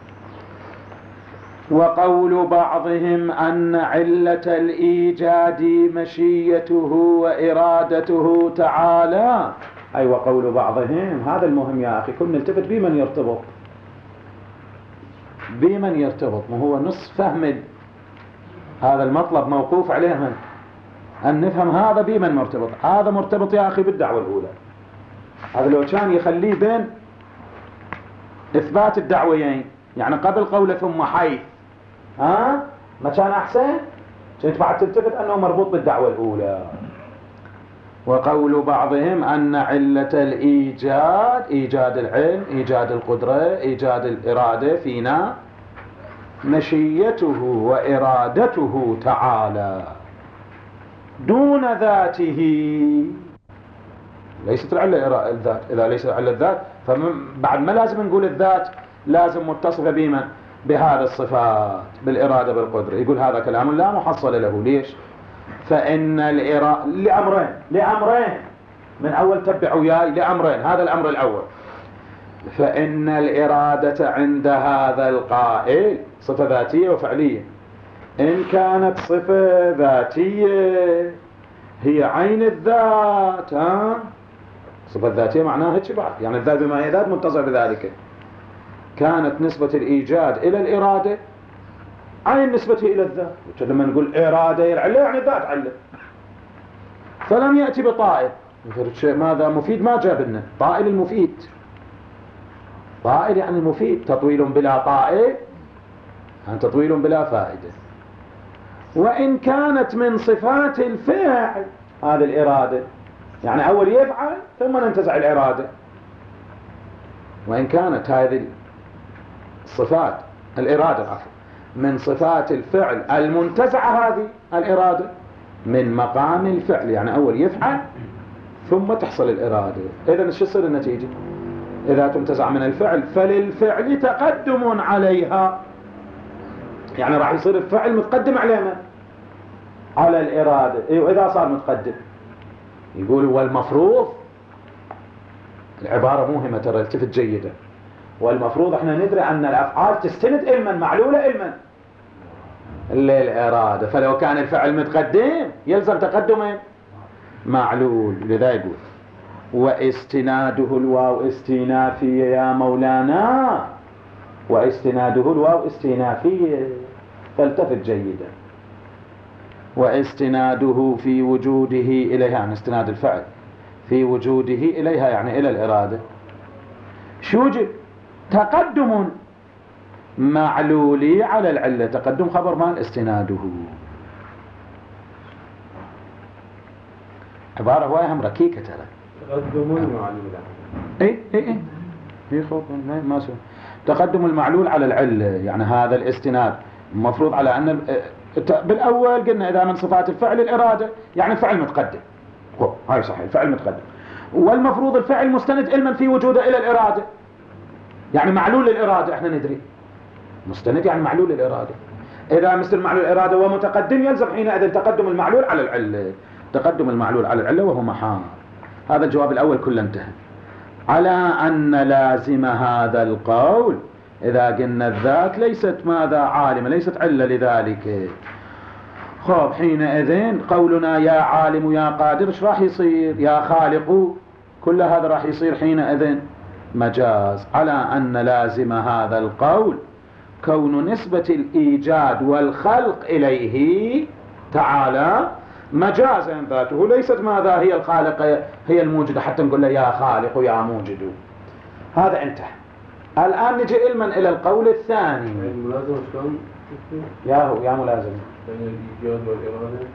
وقول بعضهم أن علة الإيجاد مشيته وإرادته تعالى، أي وقول بعضهم، هذا المهم يا أخي، كن نلتفت بمن يرتبط، بمن يرتبط. ما هو نصف فهم هذا المطلب موقوف عليه من؟ أن نفهم هذا بمن مرتبط. هذا مرتبط يا أخي بالدعوة الأولى. هذا لو كان يخليه بين إثبات الدعويين، يعني قبل قوله ثم حيث، ما كان أحسن؟ كنت بعد تلتفت أنه مربوط بالدعوة الأولى. وقول بعضهم أن علة الإيجاد، إيجاد العلم، إيجاد القدرة، إيجاد الإرادة فينا، مشيته وإرادته تعالى دون ذاته. ليست العلة الذات. إذا ليست العلة الذات فبعد ما لازم نقول الذات لازم متصفة بمن؟ بهذه الصفات بالإرادة بالقدرة. يقول هذا كلام لا محصل له. ليش؟ فإن الإرادة لأمرين من أول تبع وياي، لأمرين. هذا الأمر الأول، فإن الإرادة عند هذا القائل صفة ذاتية وفعلية. إن كانت صفة ذاتية هي عين الذات، صفة ذاتية معناها هيك بعد، يعني الذات بما هي ذات متصل بذلك. كانت نسبة الإيجاد إلى الإرادة عين نسبته إلى الذات. لما نقول إرادة العلة يعني ذات علة. فلم يأتي بطائل. ماذا مفيد؟ ما جاب لنا طائل. المفيد طائل يعني المفيد. تطويل بلا طائل يعني تطويل بلا فائدة. وإن كانت من صفات الفعل هذه الإرادة، يعني أول يفعل ثم ننتزع الإرادة. وإن كانت هذه الصفات الإرادة عفوا من صفات الفعل المنتزعة هذه الإرادة من مقام الفعل، يعني أول يفعل ثم تحصل الإرادة. إذن شو يصير النتيجة؟ إذا تنتزع من الفعل فللفعل تقدم عليها، يعني راح يصير الفعل متقدم علينا على الإرادة. وإذا صار متقدم يقول والمفروض، العبارة موهمة ترى التفت جيدة، والمفروض احنا ندري أن الأفعال تستند علما معلولة علما للإرادة، فلو كان الفعل متقدم يلزم تقدم معلول. لذا يقول واستناده الواو استئنافية يا مولانا، واستناده الواو استئنافية، فالتفت جيدا. واستناده في وجوده إليها، يعني استناد الفعل في وجوده إليها يعني إلى الإرادة. شو وجد؟ تقدم معلولي على العلة. تقدم خبر مال استناده. عبارة هواية هم ركيكة ترى. تقدم المعلولة. اي في خوف ما سوى. تقدم المعلول على العلة، يعني هذا الاستناد المفروض على أن بالأول قلنا إذا من صفات الفعل الإرادة، يعني الفعل متقدم. هاي صحيح الفعل متقدم. والمفروض الفعل مستند علما في وجوده إلى الإرادة، يعني معلول للإرادة، احنا ندري مستند يعني معلول للإرادة. إذا مثل معلول الإرادة ومتقدم يلزم حينئذ تقدم المعلول على العلة، تقدم المعلول على العلة وهو محال. هذا الجواب الأول كله انتهى. على أن لازم هذا القول إذا قلنا الذات ليست ماذا عالمة، ليست علة لذلك، خب حينئذ قولنا يا عالم يا قادر ايش راح يصير؟ يا خالق، كل هذا راح يصير حينئذ مجاز. على أن لازم هذا القول كون نسبة الإيجاد والخلق إليه تعالى مجازا ذاته، ليست ماذا هي الخالقة هي الموجودة حتى نقول له يا خالق يا موجد. هذا انتهى. الآن نجي علما إلى القول الثاني. الملازمة شلون؟ يا ملازمة بين الإيجاد والإرادة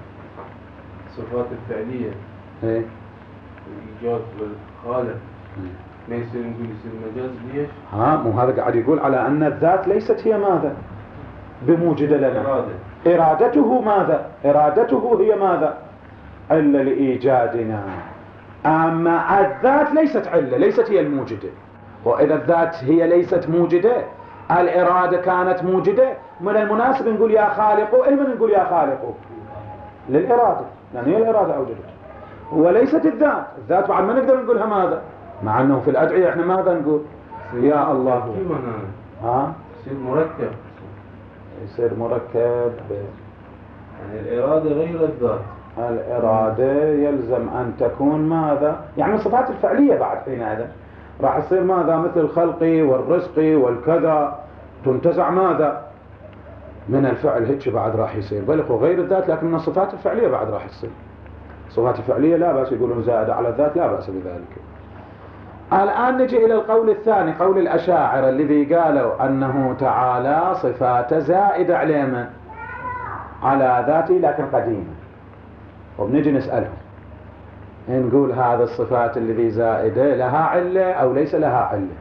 الصفات الفعلية ايه الإيجاد والخالق ما يصير نقول يصير مجاز ليش؟ مو هذا قاعد يقول على أن الذات ليست هي ماذا بموجدة لنا، إرادته ماذا؟ إرادته هي ماذا؟ علة لإيجادنا. أما الذات ليست علة، ليست هي الموجدة. وإذا الذات هي ليست موجدة، الإرادة كانت موجدة، من المناسب نقول يا خالق. لمن نقول يا خالق؟ للإرادة، يعني هي الإرادة أوجدت وليست الذات. الذات بعد ما نقدر نقولها ماذا؟ مع أنه في الأدعية إحنا ماذا نقول؟ يا الله. يصير مركب، يصير مركب. يعني الإرادة غير الذات. الإرادة يلزم أن تكون ماذا؟ يعني الصفات الفعلية بعد حينئذ راح يصير ماذا؟ مثل الخلق والرزق والكذا تنتزع ماذا؟ من الفعل هيك بعد راح يصير، بل هو غير الذات لكن من الصفات الفعلية بعد راح يصير. الصفات الفعلية لا بأس، يقولون زائدة على الذات لا بأس بذلك. الآن نجي إلى القول الثاني، قول الأشاعرة الذي قالوا أنه تعالى صفات زائدة علينا على ذاته لكن قديمة. وبنجي نسألهم نقول هذا الصفات الذي زائدة لها علة أو ليس لها علة؟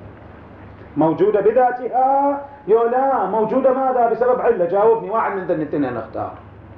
موجودة بذاتها يو لا موجودة ماذا بسبب علة؟ جاوبني واحد من ذن الاثنين نختار.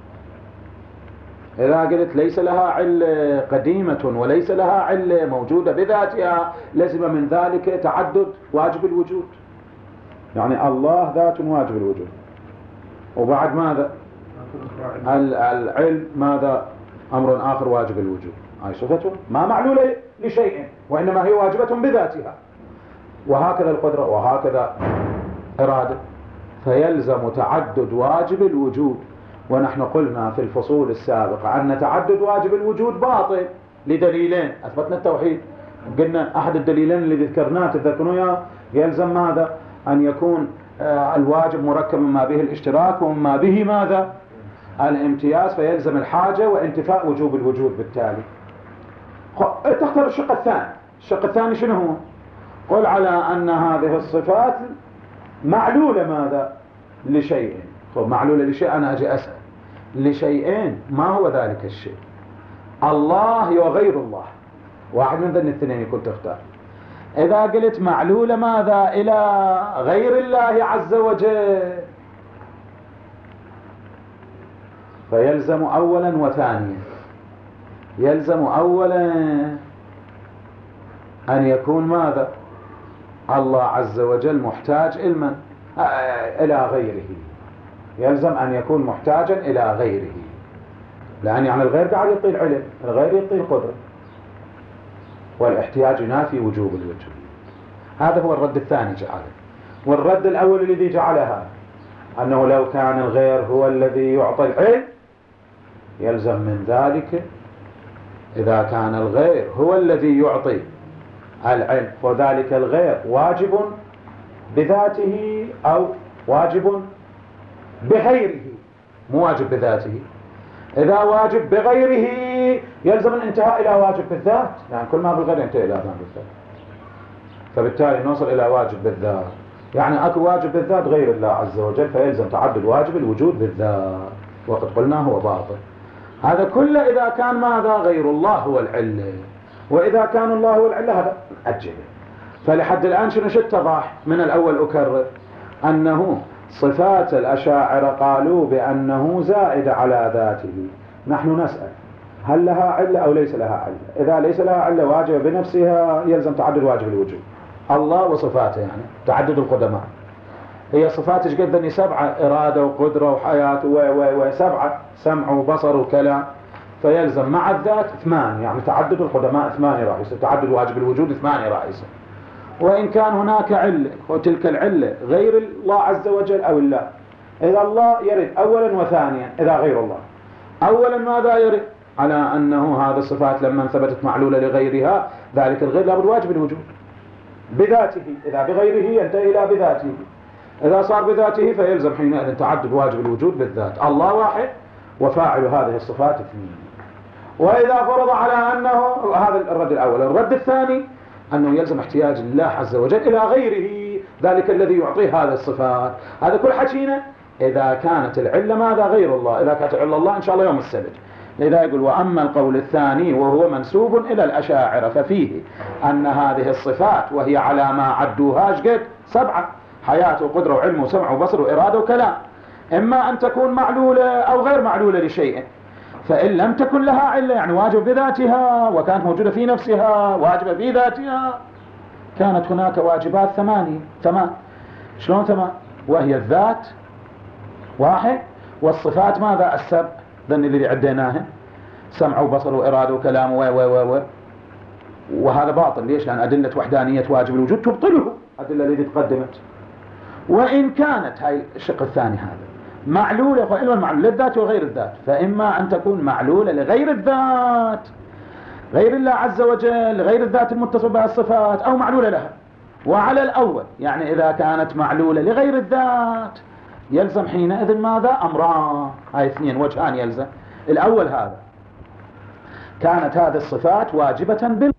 إذا قلت ليس لها علة قديمة وليس لها علة موجودة بذاتها لزم من ذلك تعدد واجب الوجود، يعني الله ذات واجب الوجود. وبعد ماذا؟ العلم ماذا؟ أمر آخر واجب الوجود. هاي صفته ما معلولة لشيء وإنما هي واجبة بذاتها. وهكذا القدرة وهكذا إرادة، فيلزم تعدد واجب الوجود. ونحن قلنا في الفصول السابقة أن تعدد واجب الوجود باطل لدليلين. أثبتنا التوحيد، قلنا أحد الدليلين اللي ذكرناه تذكرون يلزم ماذا؟ أن يكون الواجب مركب مما به الاشتراك ومما به ماذا؟ الامتياز، فيلزم الحاجة وانتفاء وجوب الوجود. بالتالي تختار الشق الثاني. الشق الثاني شنو هو؟ قل على أن هذه الصفات معلولة ماذا؟ لشيء. معلولة لشيء، أنا أجي أسأل لشيئين، ما هو ذلك الشيء؟ الله وغير الله، واحد من ذن الاثنين يكون تختار. إذا قلت معلولة ماذا؟ إلى غير الله عز وجل، فيلزم أولا وثانيا. يلزم أولا أن يكون ماذا؟ الله عز وجل محتاج علما إلى غيره، يلزم أن يكون محتاجا إلى غيره، لأن يعني الغير قاعد يعطي العلم، الغير يعطي القدرة، والاحتياج ينافي وجوب الوجود. هذا هو الرد الثاني جعله. والرد الأول الذي جعلها أنه لو كان الغير هو الذي يعطي العلم يلزم من ذلك إذا كان الغير هو الذي يعطي العلم وذلك الغير واجب بذاته أو واجب بغيره، مو واجب بذاته. إذا واجب بغيره يلزم الانتهاء إلى واجب بالذات، يعني كل ما بالغير ينتهي إلى واجب بالذات، فبالتالي نوصل إلى واجب بالذات. يعني أكو واجب بالذات غير الله عز وجل، فيلزم تعدد واجب الوجود بالذات، وقد قلنا هو باطل. هذا كله إذا كان ماذا؟ غير الله هو العلة. وإذا كان الله هو العلة هذا أجله. فلحد الآن شنو اتضح؟ من الأول أكرر أنه صفات الأشاعرة قالوا بأنه زائد على ذاته. نحن نسأل هل لها علة أو ليس لها علة؟ إذا ليس لها علة واجبة بنفسها يلزم تعدد واجب الوجود. الله وصفاته يعني تعدد القدماء، هي صفات ايش قد اني 7: إرادة وقدرة وحياة وسبعة: سمع وبصر وكلام، فيلزم مع الذات 8، يعني تعدد القدماء 8 راح يصير، تعدد واجب الوجود 8 راح يصير. وإن كان هناك علة وتلك العلة غير الله عز وجل أو الله، إذا الله يرد أولا وثانيا، إذا غير الله أولا ماذا يرد؟ على أنه هذا الصفات لما ثبتت معلولة لغيرها ذلك الغير لابد واجب الوجود بذاته، إذا بغيره ينتهي إلى بذاته، إذا صار بذاته فيلزم حينئذ تعدد واجب الوجود بالذات، الله واحد وفاعل هذه الصفات 2. وإذا فرض على أنه هذا الرد الأول، الرد الثاني أنه يلزم احتياج الله عز وجل إلى غيره، ذلك الذي يعطيه هذه الصفات. هذا كل حكينا إذا كانت العلة ماذا؟ غير الله. إذا كانت العلة الله إن شاء الله يوم السبت. لذا يقول: وأما القول الثاني وهو منسوب إلى الأشاعرة ففيه أن هذه الصفات وهي على ما عدوها قد 7: حياة وقدرة وعلم وسمع وبصر وإرادة وكلام، إما أن تكون معلولة أو غير معلولة لشيء، فإن لم تكن لها علة يعني واجب بذاتها وكانت موجودة في نفسها واجبة في ذاتها، كانت هناك واجبات 8. شلون 8؟ وهي الذات 1، والصفات ماذا؟ 7 ذن اللي عديناها: سمع وبصر وإرادة وكلام وهذا باطل. ليش؟ لأن أدلة وحدانية واجب الوجود تبطله أدلة التي تقدمت. وإن كانت هاي الشق الثاني هذا معلولة، فإلما المعلول للذات وغير الذات، فإما أن تكون معلولة لغير الذات غير الله عز وجل، غير الذات المتصل بها الصفات، أو معلولة لها. وعلى الأول يعني إذا كانت معلولة لغير الذات يلزم حينئذ ماذا؟ أمران، هاي 2 وجهان يلزم. الأول هذا كانت هذه الصفات واجبة